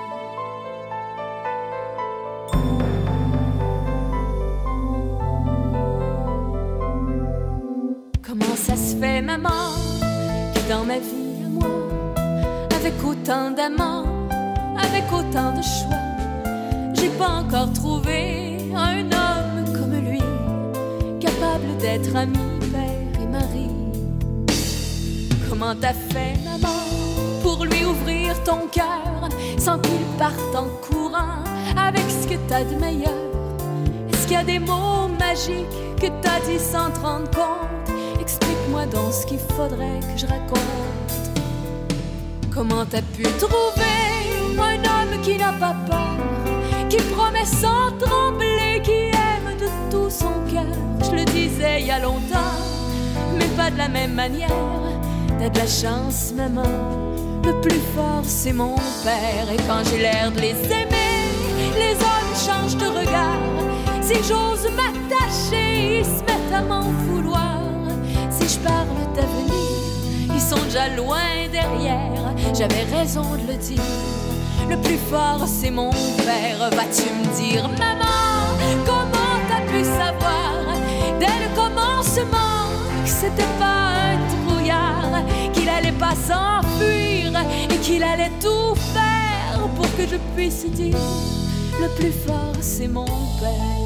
Comment ça se fait, maman, que dans ma vie à moi, avec autant d'amants, avec autant de choix, j'ai pas encore trouvé un homme comme lui, capable d'être ami, père et mari. Comment t'as fait, maman, pour lui ouvrir ton cœur, sans qu'il parte en courant avec ce que t'as de meilleur? Est-ce qu'il y a des mots magiques que t'as dit sans te rendre compte? Explique-moi donc ce qu'il faudrait que je raconte. Comment t'as pu trouver un homme qui n'a pas peur, qui promet sans trembler, qui aime de tout son cœur? Je le disais il y a longtemps, mais pas de la même manière. T'as de la chance, maman, le plus fort c'est mon père. Et quand j'ai l'air de les aimer, les hommes changent de regard. Si j'ose m'attacher, ils se mettent à m'en vouloir. Si je parle d'avenir, ils sont déjà loin derrière. J'avais raison de le dire, le plus fort c'est mon père. Vas-tu me dire, maman, comment t'as pu savoir dès le commencement que c'était pas un trouillard, qu'il allait pas s'enfuir et qu'il allait tout faire pour que je puisse dire, le plus fort c'est mon père.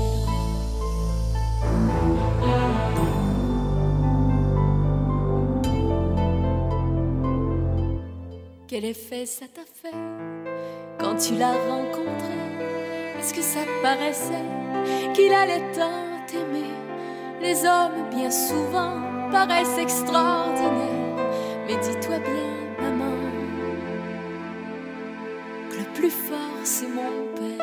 Quel effet ça t'a fait quand tu l'as rencontré? Est-ce que ça paraissait qu'il allait tant t'aimer? Les hommes bien souvent paraissent extraordinaires, mais dis-toi bien, maman, que le plus fort c'est mon père.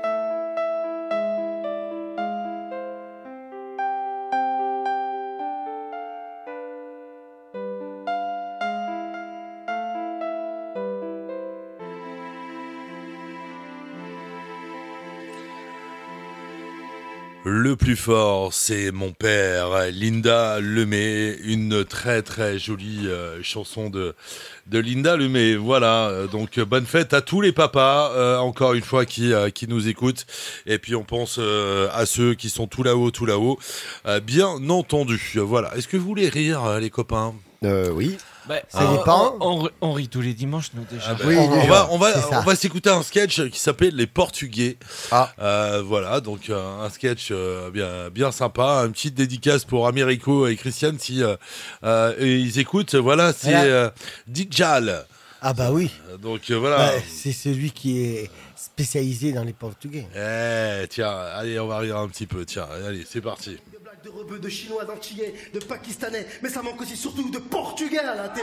Le plus fort, c'est mon père, Linda Lemay, une très très jolie euh, chanson de, de Linda Lemay. Voilà, donc bonne fête à tous les papas, euh, encore une fois, qui, euh, qui nous écoutent. Et puis on pense euh, à ceux qui sont tout là-haut, tout là-haut, euh, bien entendu. Voilà, est-ce que vous voulez rire, les copains? Euh, oui. Bah, ça on, dépend. On, on, on rit tous les dimanches, nous déjà. Ah bah, oui, on, déjà, on va, on va, ça. on va s'écouter un sketch qui s'appelle Les Portugais. Ah. Euh, voilà, donc euh, un sketch euh, bien, bien sympa, une petite dédicace pour Américo et Christiane si euh, euh, et ils écoutent. Voilà, c'est Voilà. euh, Djal. Ah bah oui. Donc euh, voilà. Bah, c'est celui qui est spécialisé dans les Portugais. Eh tiens, allez, on va rire un petit peu. Tiens, allez, c'est parti. De rebeux, de chinois, d'antillais, de pakistanais, mais ça manque aussi surtout de portugais à la télé.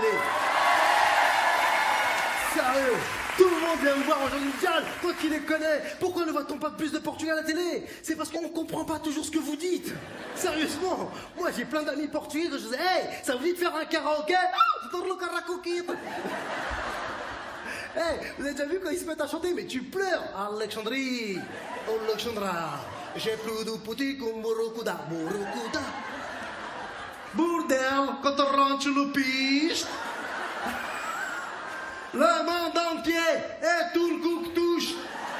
Sérieux, tout le monde vient me voir aujourd'hui, Djal, toi qui les connais, pourquoi ne voit-on pas plus de portugais à la télé? C'est parce qu'on comprend pas toujours ce que vous dites. Sérieusement, moi j'ai plein d'amis portugais que je dis, hey, ça vous dit de faire un karaoké? Hey, vous avez déjà vu quand ils se mettent à chanter, mais tu pleures. Alexandrie, Alexandra. J'ai plus de petit comme Borokuda, Borokuda. Bordel, quand on rentre le piste. Le monde entier est tout le coup que touche.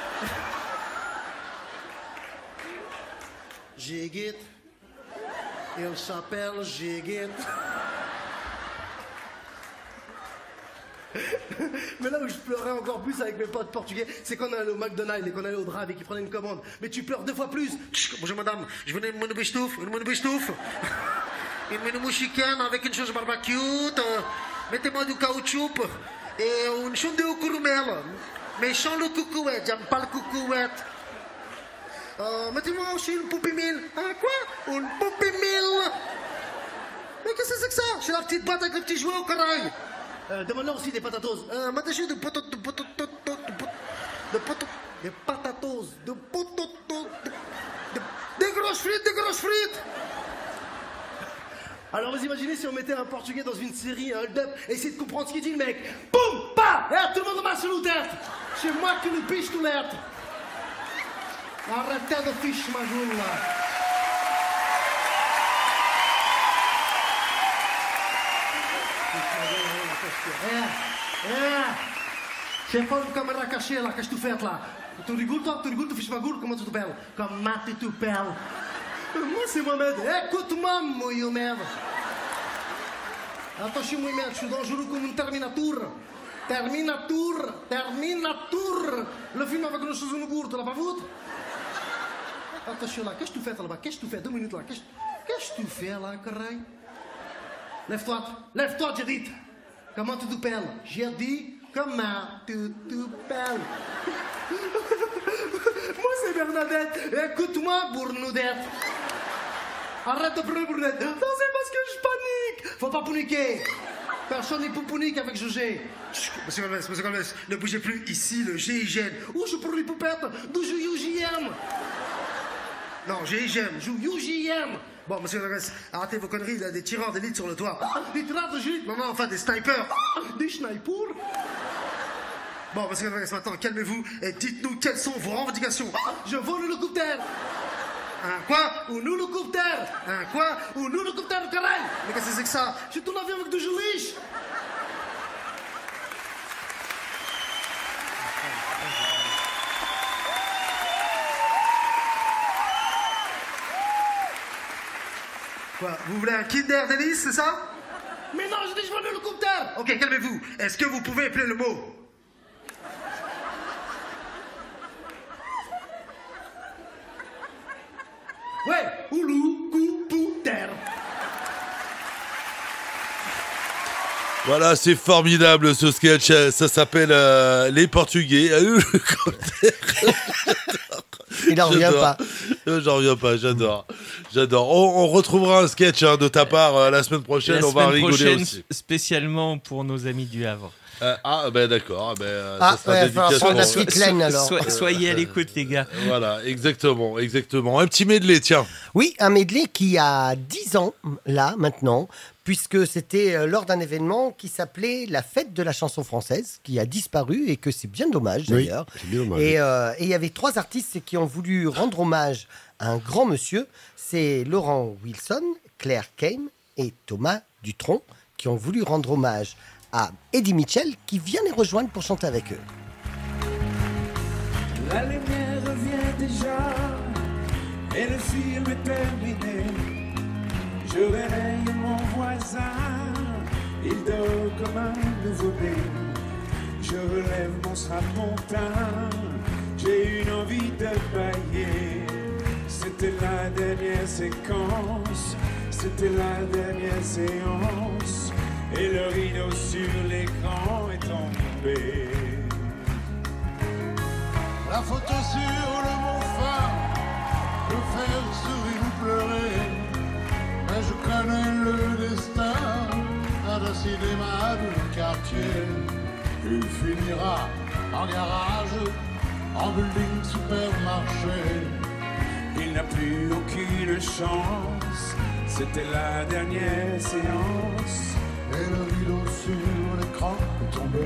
Jigit. Il s'appelle Jigit. Mais là où je pleurais encore plus avec mes potes portugais, c'est qu'on allait au McDonald's et qu'on allait au drive et qu'ils prenaient une commande. Mais tu pleures deux fois plus. Bonjour madame, je veux une menu bistouf, une menu bistouf. Une menu mouchicaine avec une chose barbecue. euh, Mettez-moi du caoutchouc et une chonde au courumel. Mais sans le coucouette, j'aime pas le coucouette. Euh, Mettez-moi aussi une poupée mille. Hein, quoi? Une poupée mille. Mais qu'est-ce que c'est que ça? C'est la petite boîte avec le petit jouet au corail. Euh, demande-leur aussi des patatos. Euh, m'a déchiré de potot, de potot, de potot, de potot, des patatos, de potot, de, de, des grosses frites, des grosses frites. Alors vous imaginez si on mettait un portugais dans une série, un hold-up, et essayer de comprendre ce qu'il dit le mec. Boum, pa, eh, tout le monde masse le tête. C'est moi qui le piche tout l'air. Arrêtez de fiche ma joule là. Eh, eh, c'est pas une caméra cachée là, qu'est-ce que tu fais là? Tu rigoles toi, tu rigoles, tu fiches ma gueule, comment tu t'appelles? Comment tu t'appelles? Moi c'est Mohamed, écoute-moi, mon merde. Attention, mon merde, je suis dangereux comme une Terminator. Terminator, Terminator. Le film avec le chose de bourre, tu l'as pas vu? Attention là, qu'est-ce que tu fais là-bas? Qu'est-ce que tu fais? Deux minutes là, qu'est-ce qu'est-ce que tu fais là, carré? Lève-toi, lève-toi, j'ai dit. Comment tu t'appelles? J'ai dit, comment tu t'appelles? Moi c'est Bernadette, écoute-moi, Bournoudette. Arrête de pleurer, Bournoudette. Non, c'est parce que je panique. Faut pas paniquer. Personne n'est panique avec José. Monsieur Galvez, monsieur Galvez, ne bougez plus ici, le G I G N. Où je pour les poupettes? D'où je U J M? Non, G I G M, joue U J M. Bon, monsieur Galvez, arrêtez vos conneries, il y a des tireurs d'élite sur le toit. Ah, des tireurs d'élite? Non, non, enfin des snipers. Ah, des snipers? Bon, monsieur Galvez, maintenant, calmez-vous et dites-nous quelles sont vos revendications. Ah, je vole l'hélicoptère. Un quoi? Ou nous l'hélicoptère? Un quoi? Ou nous l'hélicoptère, carré? Mais qu'est-ce que c'est que ça? Je tourne avion avec du geliche. Quoi? Vous voulez un Kinder Délice, c'est ça? Mais non, je dis je veux l'hélicoptère. Ok, calmez-vous. Est-ce que vous pouvez appeler le mot? Ouais, oulou, coup, pou, terre. Voilà, c'est formidable ce sketch. Ça s'appelle euh, Les Portugais. Il n'en revient pas. J'en reviens pas, j'adore. J'adore. On, on retrouvera un sketch hein, de ta part euh, la semaine prochaine. La on va semaine rigoler prochaine, aussi. Spécialement pour nos amis du Havre. Euh, ah, ben d'accord. Ben, Ah, ça sera ouais, dédicace enfin, pour- la petite laine, alors. So- soyez à l'écoute, les gars. Voilà, exactement, exactement. Un petit medley, tiens. Oui, un medley qui a dix ans, là, maintenant, puisque c'était euh, lors d'un événement qui s'appelait la Fête de la chanson française, qui a disparu et que c'est bien dommage, Oui, d'ailleurs. c'est bien dommage. Et euh, et il y avait trois artistes qui ont voulu rendre hommage à un grand monsieur. C'est Laurent Wilson, Claire Kane et Thomas Dutronc, qui ont voulu rendre hommage à Eddie Mitchell, qui vient les rejoindre pour chanter avec eux. La lumière revient déjà et le film est terminé. Je réveille mon voisin, il dort comme un nouveau-né. Je relève mon strapontin, j'ai une envie de bailler. C'était la dernière séquence, c'était la dernière séance. Et le rideau sur l'écran est tombé. La photo sur le mont fin peut faire sourire ou pleurer. Mais je connais le destin d'un cinéma du quartier. Il finira en garage, en building supermarché. Il n'a plus aucune chance, c'était la dernière séance. Et le rideau sur l'écran est tombé.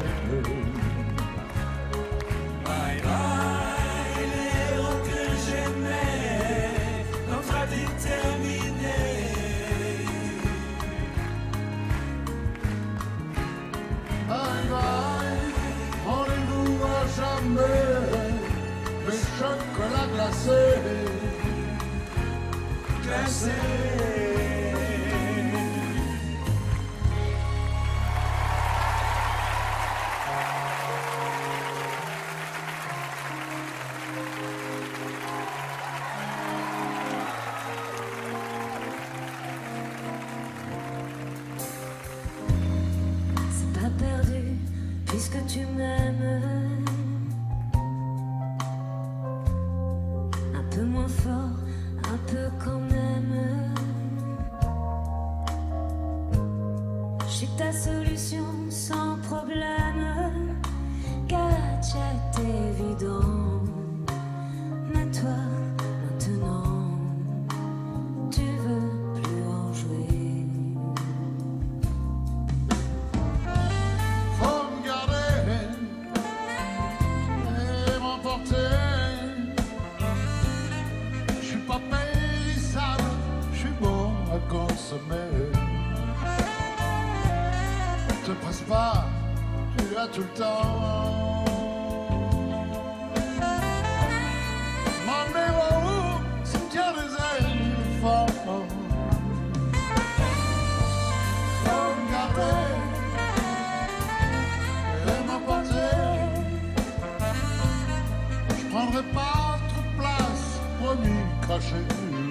Bye bye, les héros que j'aimais, notre vie terminée. Bye bye, rendez-vous à jamais. Mes chocolats glacés. Glacés. C'est pas perdu puisque tu m'aimes. Un peu moins fort, un peu quand même. suis ta solution sans problème. Gadget évident. Mais toi, maintenant, tu veux plus en jouer. Faut me garder et m'emporter. Je suis pas périssable, je suis bon à consommer. Te presse pas, tu as tout le temps. M'emmener au cimetière des éléphants. Faut me garder et m'emporter. Je prendrai pas trop de place, promis, craché.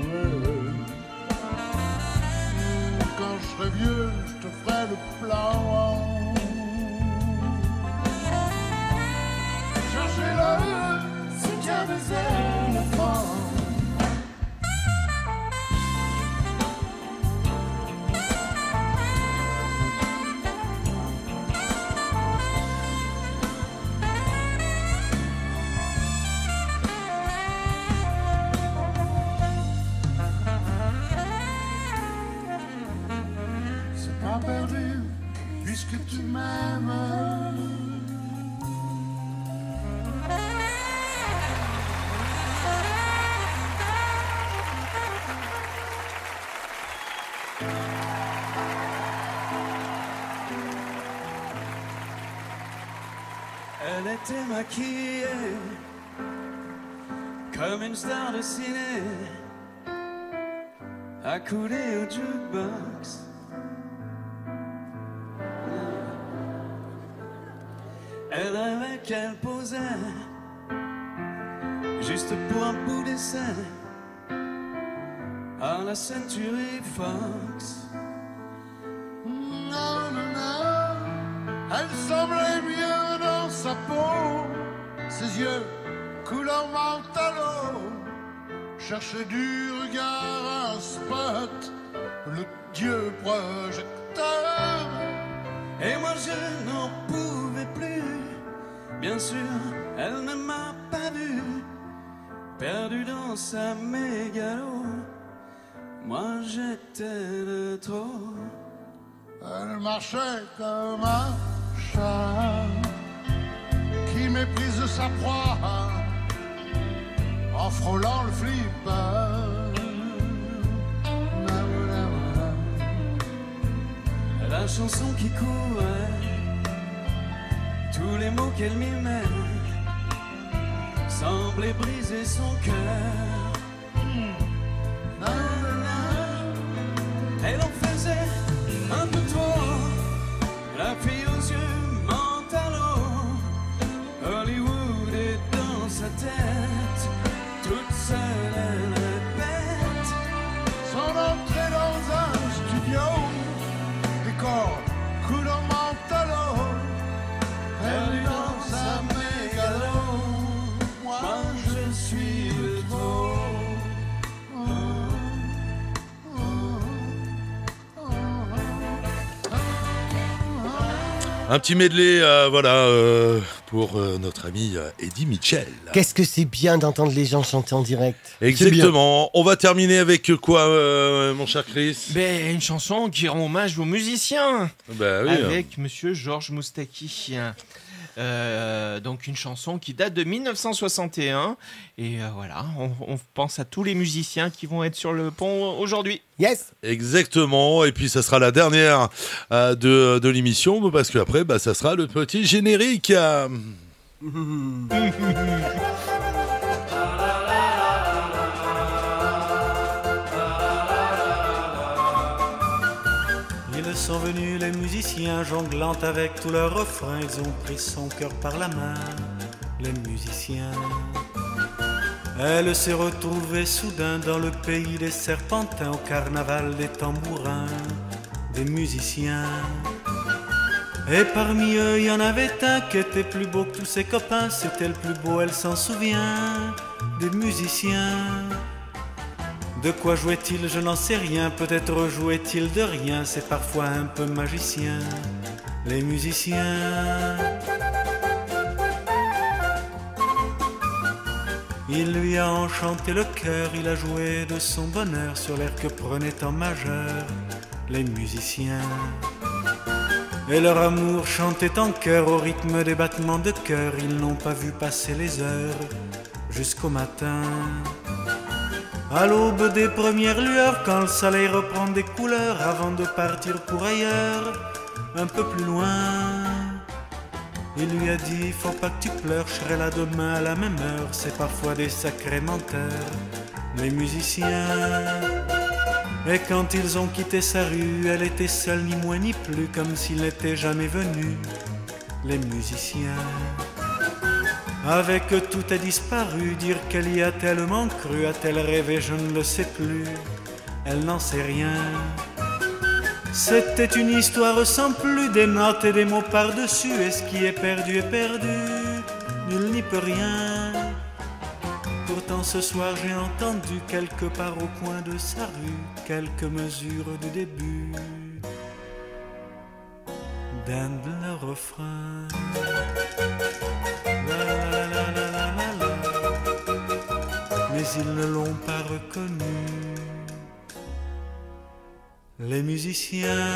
Quand je serai vieux, je te ferai le plan. Cherchez le cimetière des éléphants. C'est pas perdu puisque tu m'aimes. Elle était maquillée comme une star de ciné, accoudée au jukebox. Elle rêvait qu'elle posait juste pour un bout d'essai à la Century Fox. Non, non, non, elle semblait bien dans sa peau, ses yeux couleur mentalo, cherchait du regard un spot, le dieu projecteur. Et moi je n'en pouvais plus, bien sûr, elle ne m'a pas vu, perdu dans sa mégalo, moi j'étais de trop. Elle marchait comme un chat qui méprise sa proie en frôlant le flipper. La chanson qui courait, tous les mots qu'elle mimait semblaient briser son cœur. Non, non, non. Elle en faisait un peu trop, la fille aux yeux mentalo. Hollywood est dans sa tête, toute seule elle répète son entrée dans un studio, décor couleur mentalo, perdu dans sa mégalo. Moi je suis le trop. Un petit medley, euh, voilà, euh, pour euh, notre ami euh, Eddie Mitchell. Qu'est-ce que c'est bien d'entendre les gens chanter en direct. Exactement. On va terminer avec quoi, euh, mon cher Chris? Ben, une chanson qui rend hommage aux musiciens. Ben oui. Avec monsieur Georges Moustaki. Euh, donc une chanson qui date de mille neuf cent soixante et un. Et euh, voilà, on, on pense à tous les musiciens qui vont être sur le pont aujourd'hui. Yes. Exactement. Et puis ça sera la dernière euh, de, de l'émission, parce qu'après, bah, ça sera le petit générique. Euh... Ils sont venus les musiciens jonglant avec tous leurs refrains. Ils ont pris son cœur par la main, les musiciens. Elle s'est retrouvée soudain dans le pays des serpentins, au carnaval des tambourins, des musiciens. Et parmi eux, il y en avait un qui était plus beau que tous ses copains. C'était le plus beau, elle s'en souvient, des musiciens. De quoi jouait-il, je n'en sais rien. Peut-être jouait-il de rien. C'est parfois un peu magicien, les musiciens. Il lui a enchanté le cœur. Il a joué de son bonheur sur l'air que prenaient en majeur les musiciens. Et leur amour chantait en chœur au rythme des battements de cœur. Ils n'ont pas vu passer les heures jusqu'au matin. À l'aube des premières lueurs, quand le soleil reprend des couleurs, avant de partir pour ailleurs, un peu plus loin, il lui a dit, faut pas que tu pleures, je serai là demain à la même heure. C'est parfois des sacrés menteurs, les musiciens. Et quand ils ont quitté sa rue, elle était seule, ni moins ni plus, comme s'il n'était jamais venu, les musiciens. Avec tout a disparu, dire qu'elle y a tellement cru, a-t-elle rêvé, je ne le sais plus, elle n'en sait rien. C'était une histoire sans plus, des notes et des mots par-dessus, et ce qui est perdu est perdu, nul n'y peut rien. Pourtant ce soir j'ai entendu quelque part au coin de sa rue quelques mesures du début d'un de leurs refrains. La, la, la, la, la, la, la. Mais ils ne l'ont pas reconnu, les musiciens.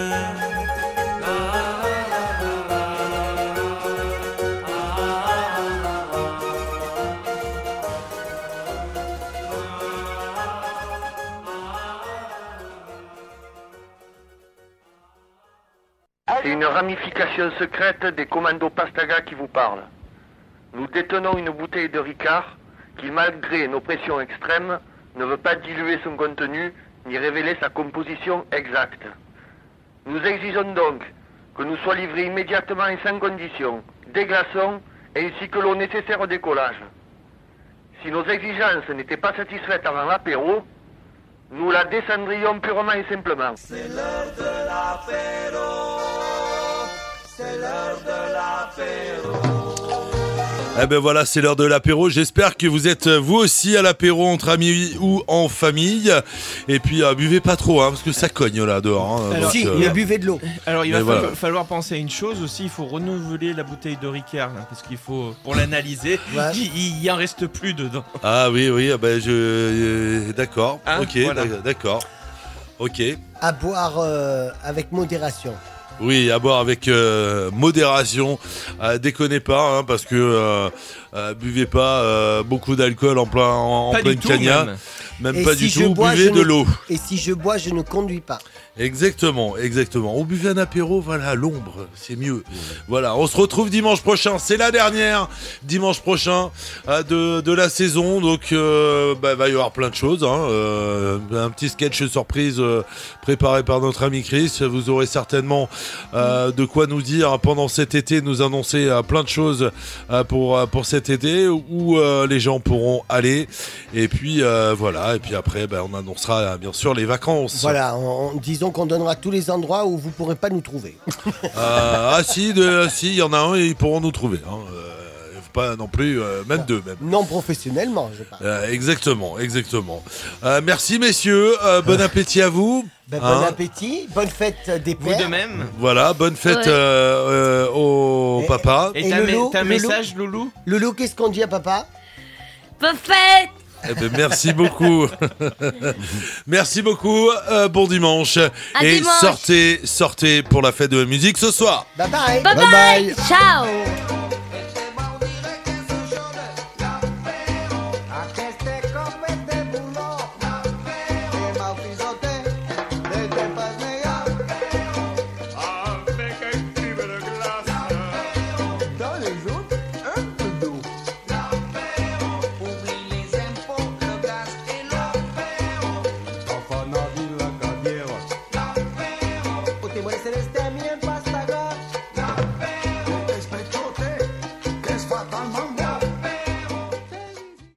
C'est une ramification secrète des commandos Pastaga qui vous parle. Nous détenons une bouteille de Ricard qui, malgré nos pressions extrêmes, ne veut pas diluer son contenu ni révéler sa composition exacte. Nous exigeons donc que nous soit livré immédiatement et sans condition des glaçons ainsi que l'eau nécessaire au décollage. Si nos exigences n'étaient pas satisfaites avant l'apéro, nous la descendrions purement et simplement. C'est l'heure de l'apéro, c'est l'heure de l'apéro. Eh ben voilà, c'est l'heure de l'apéro. J'espère que vous êtes vous aussi à l'apéro entre amis ou en famille. Et puis euh, buvez pas trop, hein, parce que ça cogne là dehors. Hein, Alors, donc, si, euh, mais buvez de l'eau. Alors il va Mais falloir, voilà. falloir penser à une chose aussi, il faut renouveler la bouteille de Ricard, là, parce qu'il faut, pour l'analyser, Ouais. il, il en reste plus dedans. Ah oui, oui, ah ben je. euh, d'accord. Hein, ok, voilà. d'ac- d'accord. Ok. À boire euh, avec modération. Oui, à boire avec euh, modération. Euh, déconnez pas, hein, parce que euh, euh, buvez pas euh, beaucoup d'alcool en plein en, en Pas pleine du tout, cagna. même. Même Et pas si du je tout. bois, Buvez je de ne- l'eau. Et si je bois, je ne conduis pas. Exactement, exactement. On buvait un apéro, voilà, à l'ombre, c'est mieux. Voilà, on se retrouve dimanche prochain, c'est la dernière dimanche prochain euh, de, de la saison, donc euh, bah, va y avoir plein de choses. Hein, euh, un petit sketch surprise euh, préparé par notre ami Chris. Vous aurez certainement euh, de quoi nous dire pendant cet été, nous annoncer euh, plein de choses euh, pour, euh, pour cet été où euh, les gens pourront aller. Et puis euh, voilà, et puis après, bah, on annoncera euh, bien sûr les vacances. Voilà, en, en disons qu'on donnera tous les endroits où vous ne pourrez pas nous trouver. Euh, ah si, de, si, il y en a un et ils pourront nous trouver. Hein. Euh, faut pas non plus, euh, même deux même. Non professionnellement, je parle. Euh, exactement, exactement. Euh, merci messieurs, euh, bon appétit à vous. Ben, Hein. bon appétit, bonne fête des Vous pères. de même. Voilà, bonne fête Ouais. euh, euh, au Et- papa. Et t'as un Loulou, me- t'as un Loulou message, Loulou? Loulou, qu'est-ce qu'on dit à papa? Bonne fête! Eh ben, merci beaucoup. Merci beaucoup. euh, bon dimanche. À Et dimanche. sortez, sortez pour la fête de la musique ce soir. Bye bye. Bye bye! Ciao!